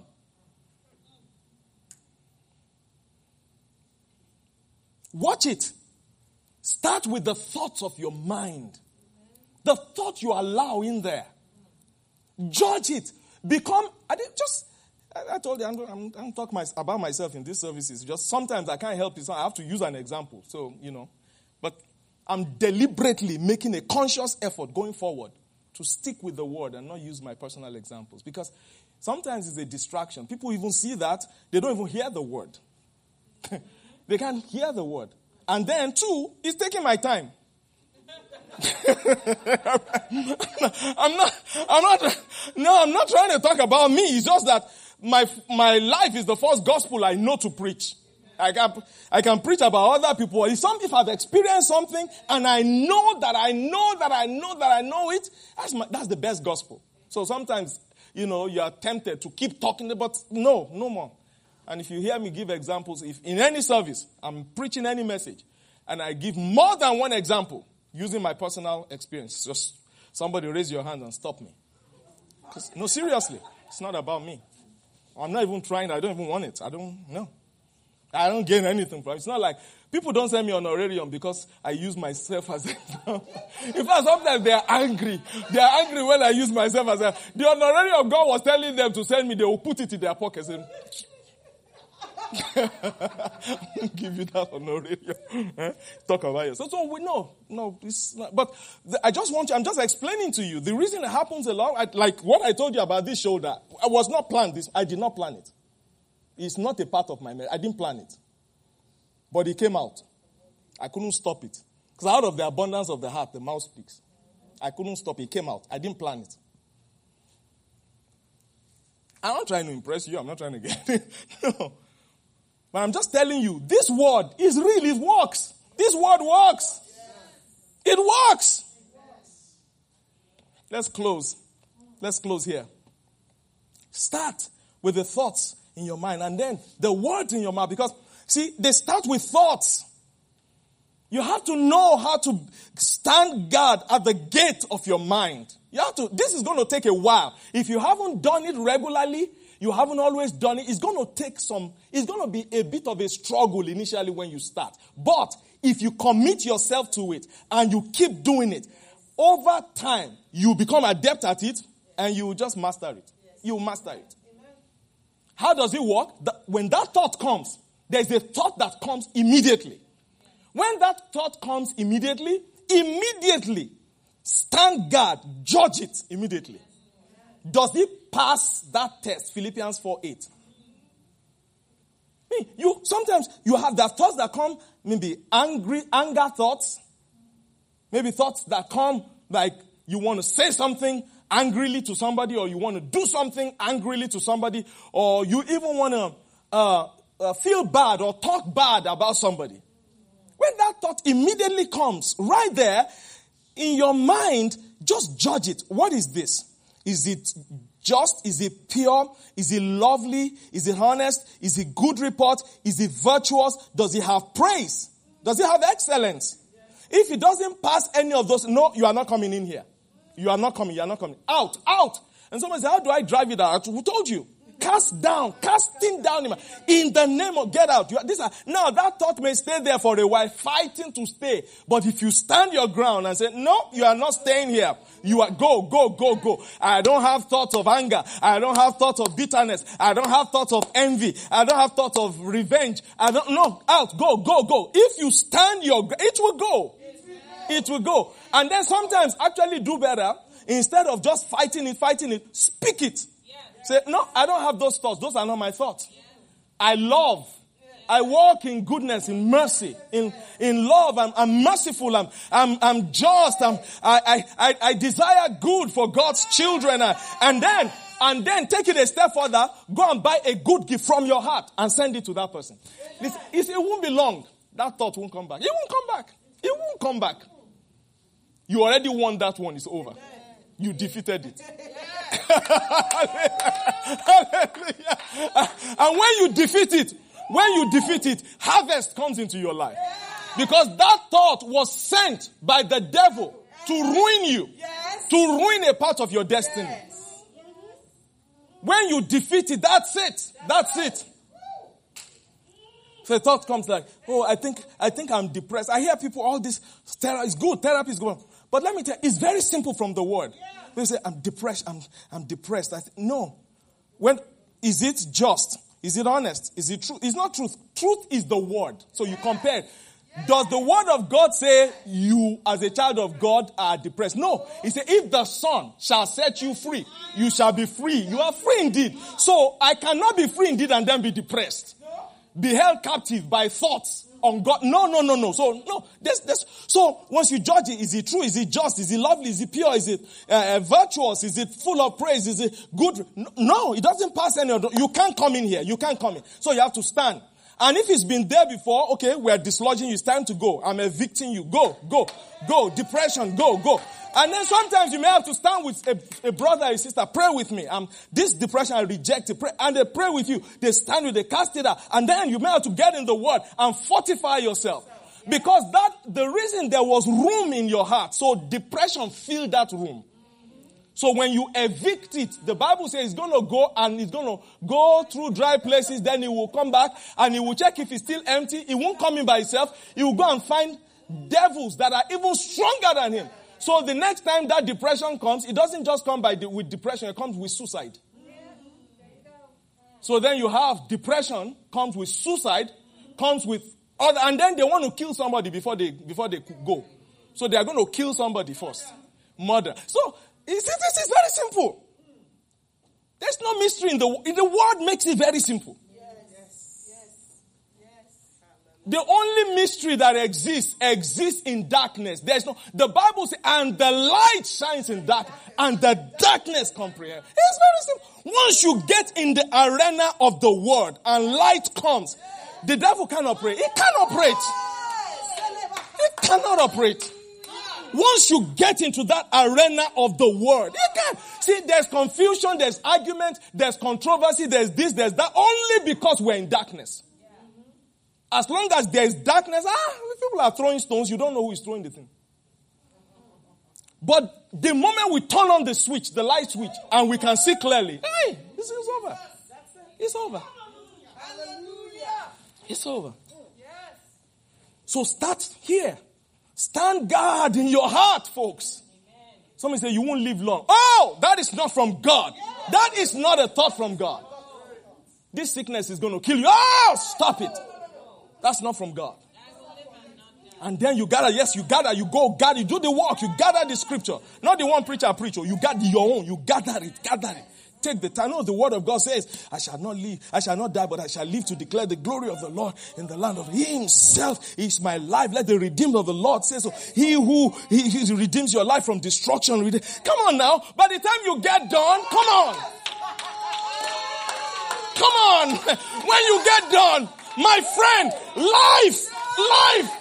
Watch it. Start with the thoughts of your mind. The thought you allow in there. Judge it. Become, I didn't just, I, I told you, I'm, I'm, I'm talking my, about myself in these services. Just sometimes I can't help it, so I have to use an example. So, you know, but I'm deliberately making a conscious effort going forward to stick with the word and not use my personal examples. Because sometimes it's a distraction. People even see that, they don't even hear the word. They can't hear the word. And then, two, it's taking my time. I'm not, I'm not, no, I'm not trying to talk about me. It's just that my, my life is the first gospel I know to preach. I can, I can preach about other people. If some, if I've experienced something and I know that I know that I know that I know it, that's my, that's the best gospel. So sometimes, you know, you are tempted to keep talking, but no, no more. And if you hear me give examples, if in any service, I'm preaching any message, and I give more than one example using my personal experience, just somebody raise your hand and stop me. No, seriously, it's not about me. I'm not even trying. I don't even want it. I don't know. I don't gain anything from it. It's not like people don't send me honorarium because I use myself as a... In fact, sometimes they are angry. They are angry when I use myself as a... The honorarium God was telling them to send me, they will put it in their pockets and... give you that honorarium. Eh? Talk about yourself. So, so we know. No, it's not. But the, I just want you, I'm just explaining to you. The reason it happens a lot, I, like what I told you about this shoulder, I was not planned this. I did not plan it. It's not a part of my marriage. I didn't plan it. But it came out. I couldn't stop it. Because out of the abundance of the heart, the mouth speaks. I couldn't stop it. It came out. I didn't plan it. I'm not trying to impress you. I'm not trying to get it. No. But I'm just telling you, this word is real. It works. This word works. It works. Let's close. Let's close here. Start with the thoughts in your mind and then the words in your mouth. Because, see, they start with thoughts. You have to know how to stand guard at the gate of your mind. You have to, this is going to take a while. If you haven't done it regularly, you haven't always done it, it's going to take some, it's going to be a bit of a struggle initially when you start. But if you commit yourself to it and you keep doing it, over time, you become adept at it and you will just master it. You will master it. How does it work? When that thought comes, there's a thought that comes immediately. When that thought comes immediately, immediately, stand guard, judge it immediately. Does it pass that test? Philippians four eight. You sometimes you have that thoughts that come, maybe angry, anger thoughts. Maybe thoughts that come like you want to say something angrily to somebody, or you want to do something angrily to somebody, or you even want to uh, uh, feel bad or talk bad about somebody. When that thought immediately comes, right there in your mind, just judge it. What is this? Is it just? Is it pure? Is it lovely? Is it honest? Is it good report? Is it virtuous? Does it have praise? Does it have excellence? If it doesn't pass any of those, no, you are not coming in here. You are not coming. You are not coming. Out, out. And someone says, how do I drive it out? Who told you? Cast down, casting down him. In the name of get out. You are, this are, now that thought may stay there for a while, fighting to stay. But if you stand your ground and say, no, you are not staying here. You are, go, go, go, go. I don't have thoughts of anger. I don't have thoughts of bitterness. I don't have thoughts of envy. I don't have thoughts of revenge. I don't, no, out, go, go, go. If you stand your ground, it will go. It will go. And then sometimes actually do better. Instead of just fighting it, fighting it, speak it. Say, no, I don't have those thoughts. Those are not my thoughts. I love. I walk in goodness, in mercy, in, in love. I'm, I'm merciful. I'm, I'm, I'm just. I'm, I, I, I desire good for God's children. And then, and then take it a step further. Go and buy a good gift from your heart and send it to that person. Listen, it won't be long. That thought won't come back. It won't come back. It won't come back. You already won that one. It's over. You defeated it. And when you defeat it, when you defeat it, harvest comes into your life. Because that thought was sent by the devil to ruin you, to ruin a part of your destiny. When you defeat it, that's it. That's it. So the thought comes like, oh, I think, I think I'm depressed. I hear people, all this therapy is good, therapy is good. But let me tell you, it's very simple from the word. They say, I'm depressed, I'm, I'm depressed. I th- no. When, is it just? Is it honest? Is it true? It's not truth. Truth is the word. So you compare. Does the word of God say you as a child of God are depressed? No. He said, if the Son shall set you free, you shall be free. You are free indeed. So I cannot be free indeed and then be depressed. Be held captive by thoughts on God. No, no, no, no. So, no. This, this. So, once you judge it, is it true? Is it just? Is it lovely? Is it pure? Is it uh, virtuous? Is it full of praise? Is it good? No, it doesn't pass any of those. You can't come in here. You can't come in. So, you have to stand. And if it's been there before, okay, we're dislodging you. It's time to go. I'm evicting you. Go, go, go. Depression, go, go. And then sometimes you may have to stand with a, a brother or a sister. Pray with me. Um, this depression, I reject it. Pray, and they pray with you. They stand with, they cast it out. And then you may have to get in the word and fortify yourself. Because that, the reason there was room in your heart. So depression filled that room. So when you evict it, the Bible says it's going to go and it's going to go through dry places. Then it will come back and it will check if it's still empty. It won't come in by itself. It will go and find devils that are even stronger than him. So the next time that depression comes, it doesn't just come by the, with depression. It comes with suicide. So then you have depression comes with suicide, comes with other, and then they want to kill somebody before they before they go. So they are going to kill somebody first. Murder. So this is very simple. There's no mystery in the in the word makes it very simple. Yes. Yes. Yes. The only mystery that exists exists in darkness. There's no the Bible says, and the light shines in dark, and the darkness comprehends. It's very simple. Once you get in the arena of the word and light comes, the devil can't operate. It can't operate. It cannot operate. Once you get into that arena of the word, you can see there's confusion, there's argument, there's controversy, there's this, there's that, only because we're in darkness. As long as there's darkness, ah, if people are throwing stones, you don't know who is throwing the thing. But the moment we turn on the switch, the light switch, and we can see clearly, hey, this is over. It's over. It's over. So start here. Stand guard in your heart, folks. Somebody say you won't live long. Oh, that is not from God. That is not a thought from God. This sickness is going to kill you. Oh, stop it. That's not from God. And then you gather, yes, you gather, you go gather, you do the work, you gather the scripture. Not the one preacher preach, you gather your own, you gather it, gather it. Take the time. No, the word of God says, I shall not live, I shall not die, but I shall live to declare the glory of the Lord in the land of He Himself is my life. Let the redeemed of the Lord say so. He who he, he redeems your life from destruction. Come on now. By the time you get done, come on. Come on. When you get done, my friend, life, life,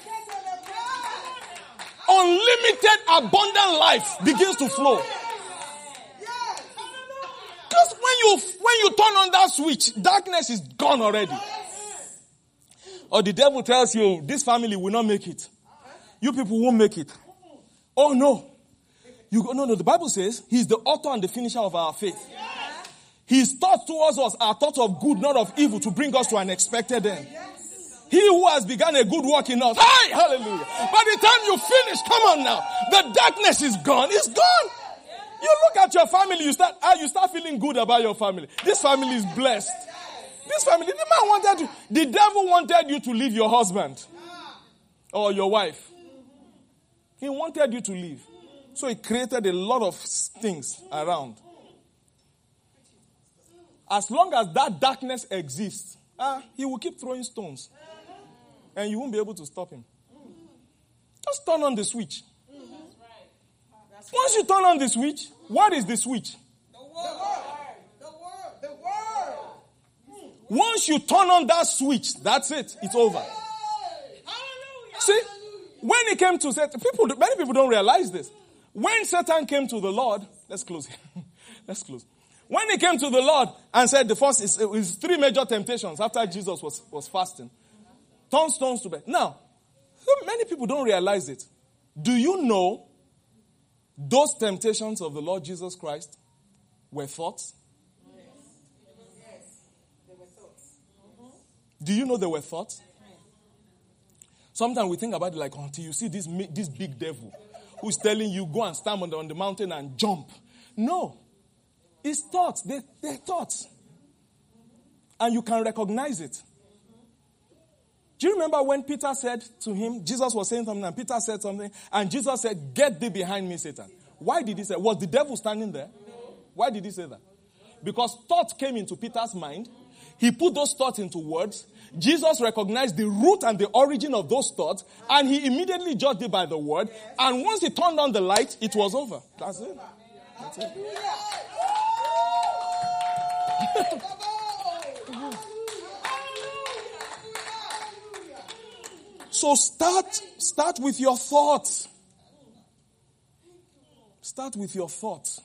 unlimited, abundant life begins to flow. Because when you when you turn on that switch, darkness is gone already. Or the devil tells you, this family will not make it. You people won't make it. Oh no. You go, no, no, the Bible says He's the author and the finisher of our faith. His thoughts towards us are thoughts of good, not of evil, to bring us to an expected end. He who has begun a good work in us, hey, hallelujah. By the time you finish, come on now, the darkness is gone. It's gone. You look at your family, you start, uh, you start feeling good about your family. This family is blessed. This family, the man wanted you, the devil wanted you to leave your husband or your wife. He wanted you to leave. So he created a lot of things around. As long as that darkness exists, uh, he will keep throwing stones. And you won't be able to stop him. Just turn on the switch. Once you turn on the switch, what is the switch? The word. The word. The word. Once you turn on that switch, that's it. It's over. See, when it came to Satan, people, many people don't realize this. When Satan came to the Lord, let's close here. Let's close. When he came to the Lord and said the first is, is three major temptations after Jesus was, was fasting. Turn stones to bread. Now, many people don't realize it. Do you know those temptations of the Lord Jesus Christ were thoughts? Yes. Yes. They were thoughts. Mm-hmm. Do you know they were thoughts? Sometimes we think about it like until you see this, this big devil who's telling you go and stand on the, on the mountain and jump. No. It's thoughts. They, they're thoughts. And you can recognize it. Do you remember when Peter said to him, Jesus was saying something and Peter said something and Jesus said, get thee behind me, Satan. Why did he say? Was the devil standing there? Why did he say that? Because thoughts came into Peter's mind. He put those thoughts into words. Jesus recognized the root and the origin of those thoughts and he immediately judged it by the word. And once he turned on the light, it was over. That's it. That's it. So start, start with your thoughts. Start with your thoughts.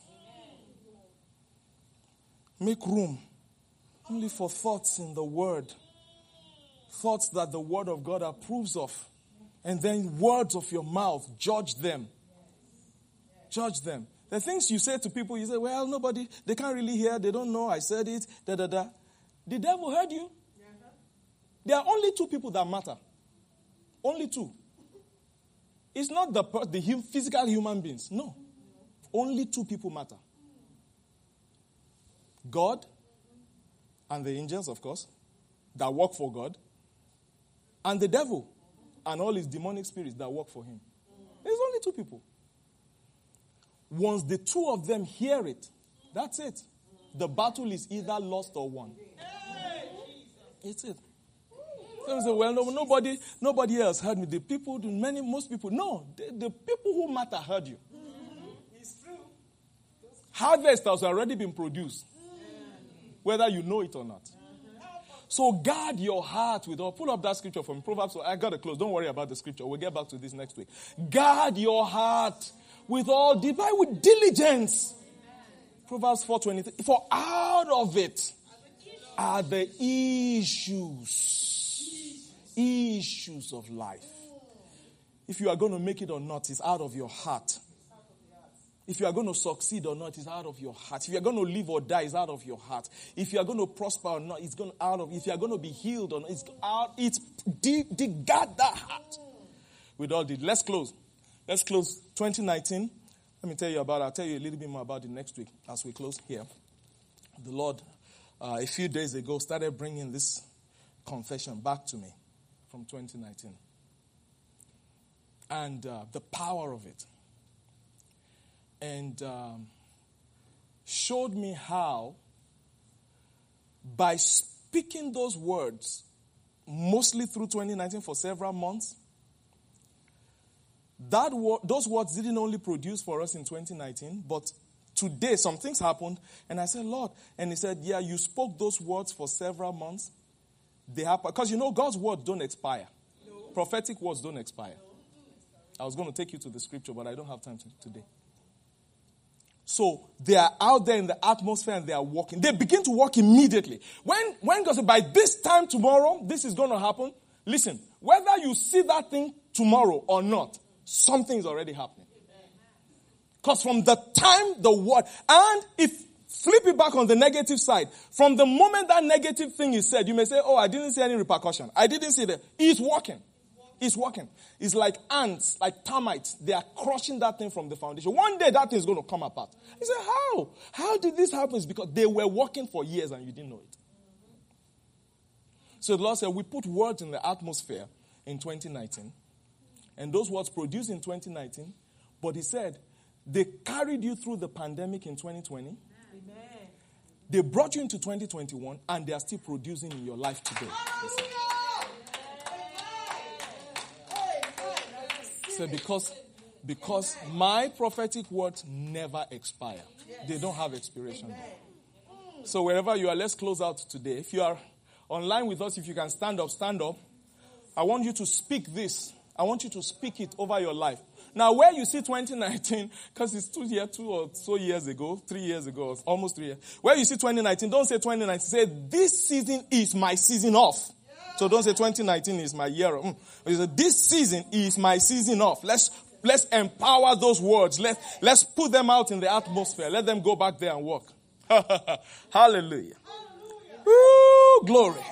Make room only for thoughts in the Word. Thoughts that the Word of God approves of. And then words of your mouth, judge them. Judge them. The things you say to people, you say, well, nobody, they can't really hear, they don't know, I said it, da da da. The devil heard you. There are only two people that matter. Only two. It's not the, the physical human beings. No. Only two people matter. God and the angels, of course, that work for God, and the devil and all his demonic spirits that work for him. There's only two people. Once the two of them hear it, that's it. The battle is either lost or won. It's it. Some say, well, no, nobody, nobody else heard me. The people, many, most people, no, the, the people who matter heard you. It's true. Harvest has already been produced, whether you know it or not. So guard your heart with all. Pull up that scripture from Proverbs. I got to close. Don't worry about the scripture. We'll get back to this next week. Guard your heart with all, divide with diligence. Proverbs four twenty-three. For out of it are the issues. Issues of life. If you are going to make it or not, it's out of your heart. If you are going to succeed or not, it's out of your heart. If you are going to live or die, it's out of your heart. If you are going to prosper or not, it's going out of. If you are going to be healed or not, it's out. It's de, de, guard that heart with all this. Let's close. Let's close twenty nineteen. Let me tell you about it. I'll tell you a little bit more about it next week as we close here. The Lord, uh, a few days ago, started bringing this confession back to me from twenty nineteen. And uh, the power of it. And um, showed me how, by speaking those words, mostly through twenty nineteen for several months, that wo- those words didn't only produce for us in twenty nineteen, but today some things happened, and I said, Lord, and he said, yeah, you spoke those words for several months. They happen because you know God's words don't expire. No. Prophetic words don't expire. No. I was going to take you to the scripture, but I don't have time to, today. So they are out there in the atmosphere and they are walking. They begin to walk immediately. When when God said, by this time tomorrow, this is going to happen. Listen, whether you see that thing tomorrow or not, something is already happening. Because from the time the word, and if flip it back on the negative side, from the moment that negative thing is said, you may say, oh, I didn't see any repercussion. I didn't see that. It's working. It's working. It's like ants, like termites. They are crushing that thing from the foundation. One day that thing is going to come apart. He said, how? How did this happen? It's because they were working for years and you didn't know it. So the Lord said, we put words in the atmosphere in twenty nineteen. And those words produced in twenty nineteen. But he said, they carried you through the pandemic in twenty twenty. Amen. They brought you into twenty twenty-one and they are still producing in your life today. So because, because my prophetic words never expire. They don't have expiration date. So wherever you are, let's close out today. If you are online with us, if you can stand up, stand up. I want you to speak this. I want you to speak it over your life. Now, where you see twenty nineteen, because it's two years, two or so years ago, three years ago, almost three years. Where you see twenty nineteen, don't say twenty nineteen. Say, this season is my season off. So don't say twenty nineteen is my year. Mm. This season is my season off. Let's let's empower those words. Let let's put them out in the atmosphere. Let them go back there and work. Hallelujah. Woo, glory.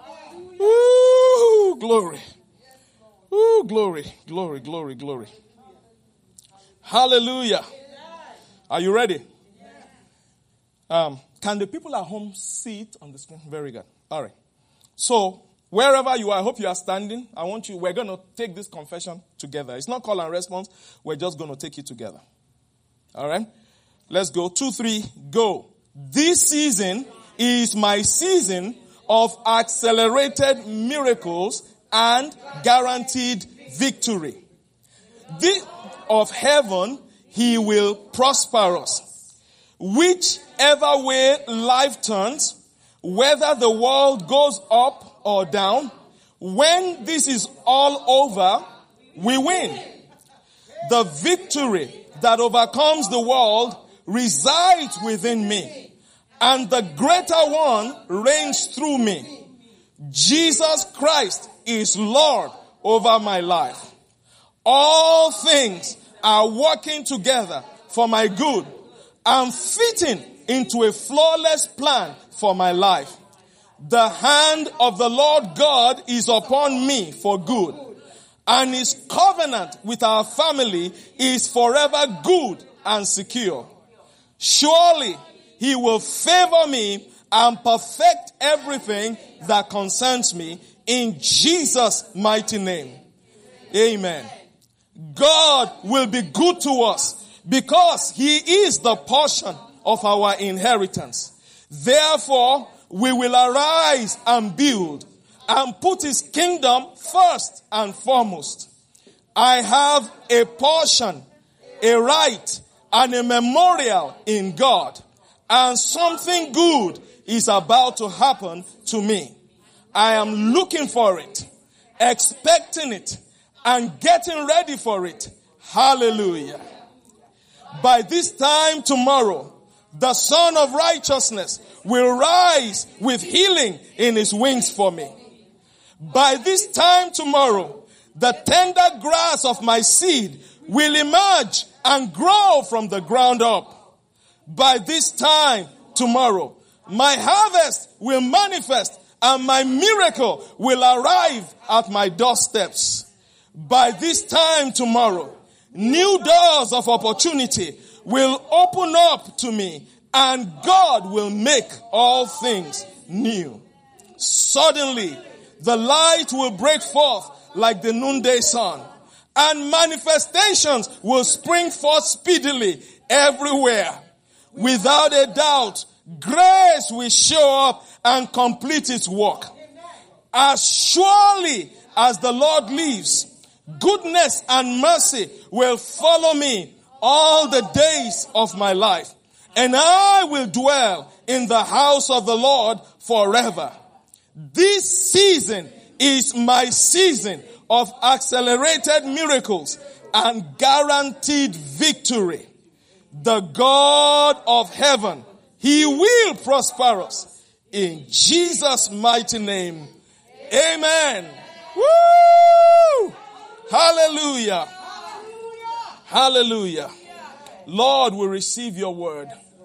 Woo, glory. Woo, glory, glory, glory, glory. Hallelujah. Are you ready? Um, can the people at home see it on the screen? Very good. All right. So, wherever you are, I hope you are standing. I want you, we're going to take this confession together. It's not call and response. We're just going to take it together. All right? Let's go. Two, three, go. This season is my season of accelerated miracles and guaranteed victory. The of heaven, he will prosper us. Whichever way life turns, whether the world goes up or down, when this is all over, we win. The victory that overcomes the world resides within me, and the greater one reigns through me. Jesus Christ is Lord over my life. All things are working together for my good and fitting into a flawless plan for my life. The hand of the Lord God is upon me for good, and his covenant with our family is forever good and secure. Surely he will favor me and perfect everything that concerns me in Jesus' mighty name. Amen. God will be good to us because he is the portion of our inheritance. Therefore, we will arise and build and put his kingdom first and foremost. I have a portion, a right, and a memorial in God, and something good is about to happen to me. I am looking for it, expecting it, and getting ready for it. Hallelujah. By this time tomorrow, the Son of Righteousness will rise with healing in his wings for me. By this time tomorrow, the tender grass of my seed will emerge and grow from the ground up. By this time tomorrow, my harvest will manifest and my miracle will arrive at my doorsteps. By this time tomorrow, new doors of opportunity will open up to me, and God will make all things new. Suddenly, the light will break forth like the noonday sun, and manifestations will spring forth speedily everywhere. Without a doubt, grace will show up and complete its work. As surely as the Lord lives, goodness and mercy will follow me all the days of my life, and I will dwell in the house of the Lord forever. This season is my season of accelerated miracles and guaranteed victory. The God of heaven, he will prosper us in Jesus' mighty name. Amen. Woo! Hallelujah. Hallelujah. Lord, we receive your word.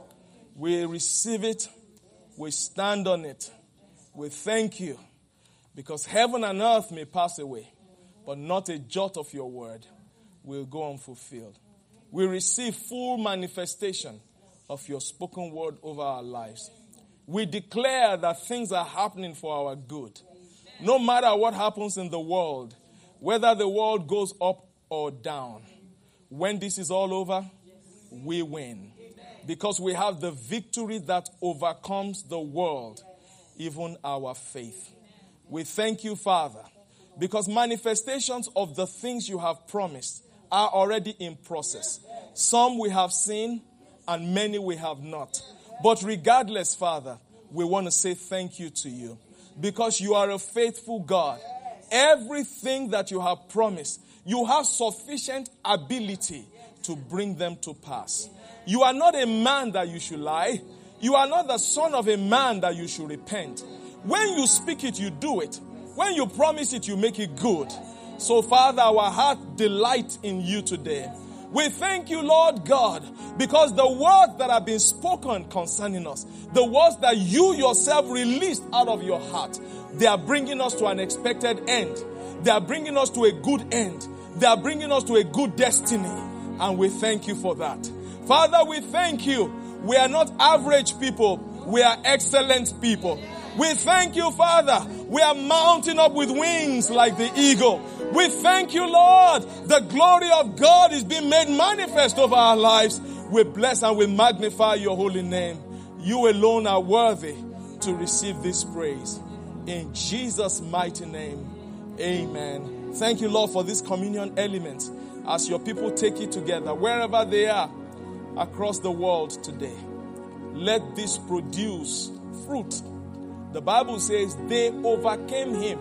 We receive it. We stand on it. We thank you because heaven and earth may pass away, but not a jot of your word will go unfulfilled. We receive full manifestation of your spoken word over our lives. We declare that things are happening for our good. No matter what happens in the world, whether the world goes up or down, when this is all over, we win. Because we have the victory that overcomes the world, even our faith. We thank you, Father, because manifestations of the things you have promised are already in process. Some we have seen and many we have not. But regardless, Father, we want to say thank you to you because you are a faithful God. Everything that you have promised, you have sufficient ability to bring them to pass. You are not a man that you should lie. You are not the son of a man that you should repent. When you speak it, you do it. When you promise it, you make it good. So, Father, our heart delights in you today. We thank you, Lord God, because the words that have been spoken concerning us, the words that you yourself released out of your heart, they are bringing us to an expected end. They are bringing us to a good end. They are bringing us to a good destiny. And we thank you for that. Father, we thank you. We are not average people. We are excellent people. We thank you, Father. We are mounting up with wings like the eagle. We thank you, Lord. The glory of God is being made manifest over our lives. We bless and we magnify your holy name. You alone are worthy to receive this praise. In Jesus' mighty name, amen. Thank you, Lord, for this communion element as your people take it together, wherever they are across the world today. Let this produce fruit. The Bible says they overcame him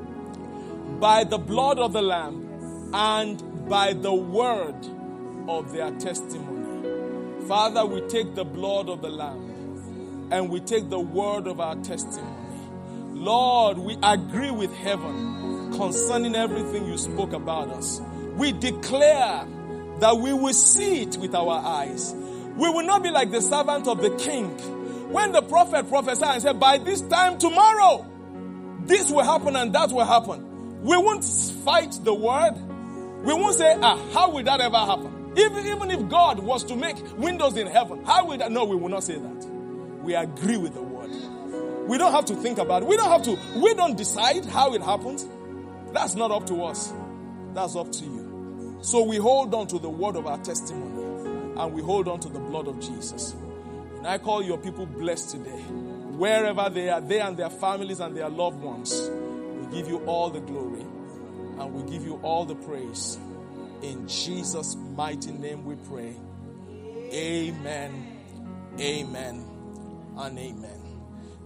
by the blood of the Lamb and by the word of their testimony. Father, we take the blood of the Lamb and we take the word of our testimony. Lord, we agree with heaven concerning everything you spoke about us. We declare that we will see it with our eyes. We will not be like the servant of the king. When the prophet prophesied and said, by this time tomorrow, this will happen and that will happen. We won't fight the word. We won't say, ah, how will that ever happen? Even, even if God was to make windows in heaven, how will that? No, we will not say that. We agree with the word. We don't have to think about it. We don't have to, we don't decide how it happens. That's not up to us. That's up to you. So we hold on to the word of our testimony and we hold on to the blood of Jesus. And I call your people blessed today. Wherever they are, they and their families and their loved ones, we give you all the glory and we give you all the praise. In Jesus' mighty name we pray. Amen, amen, and amen.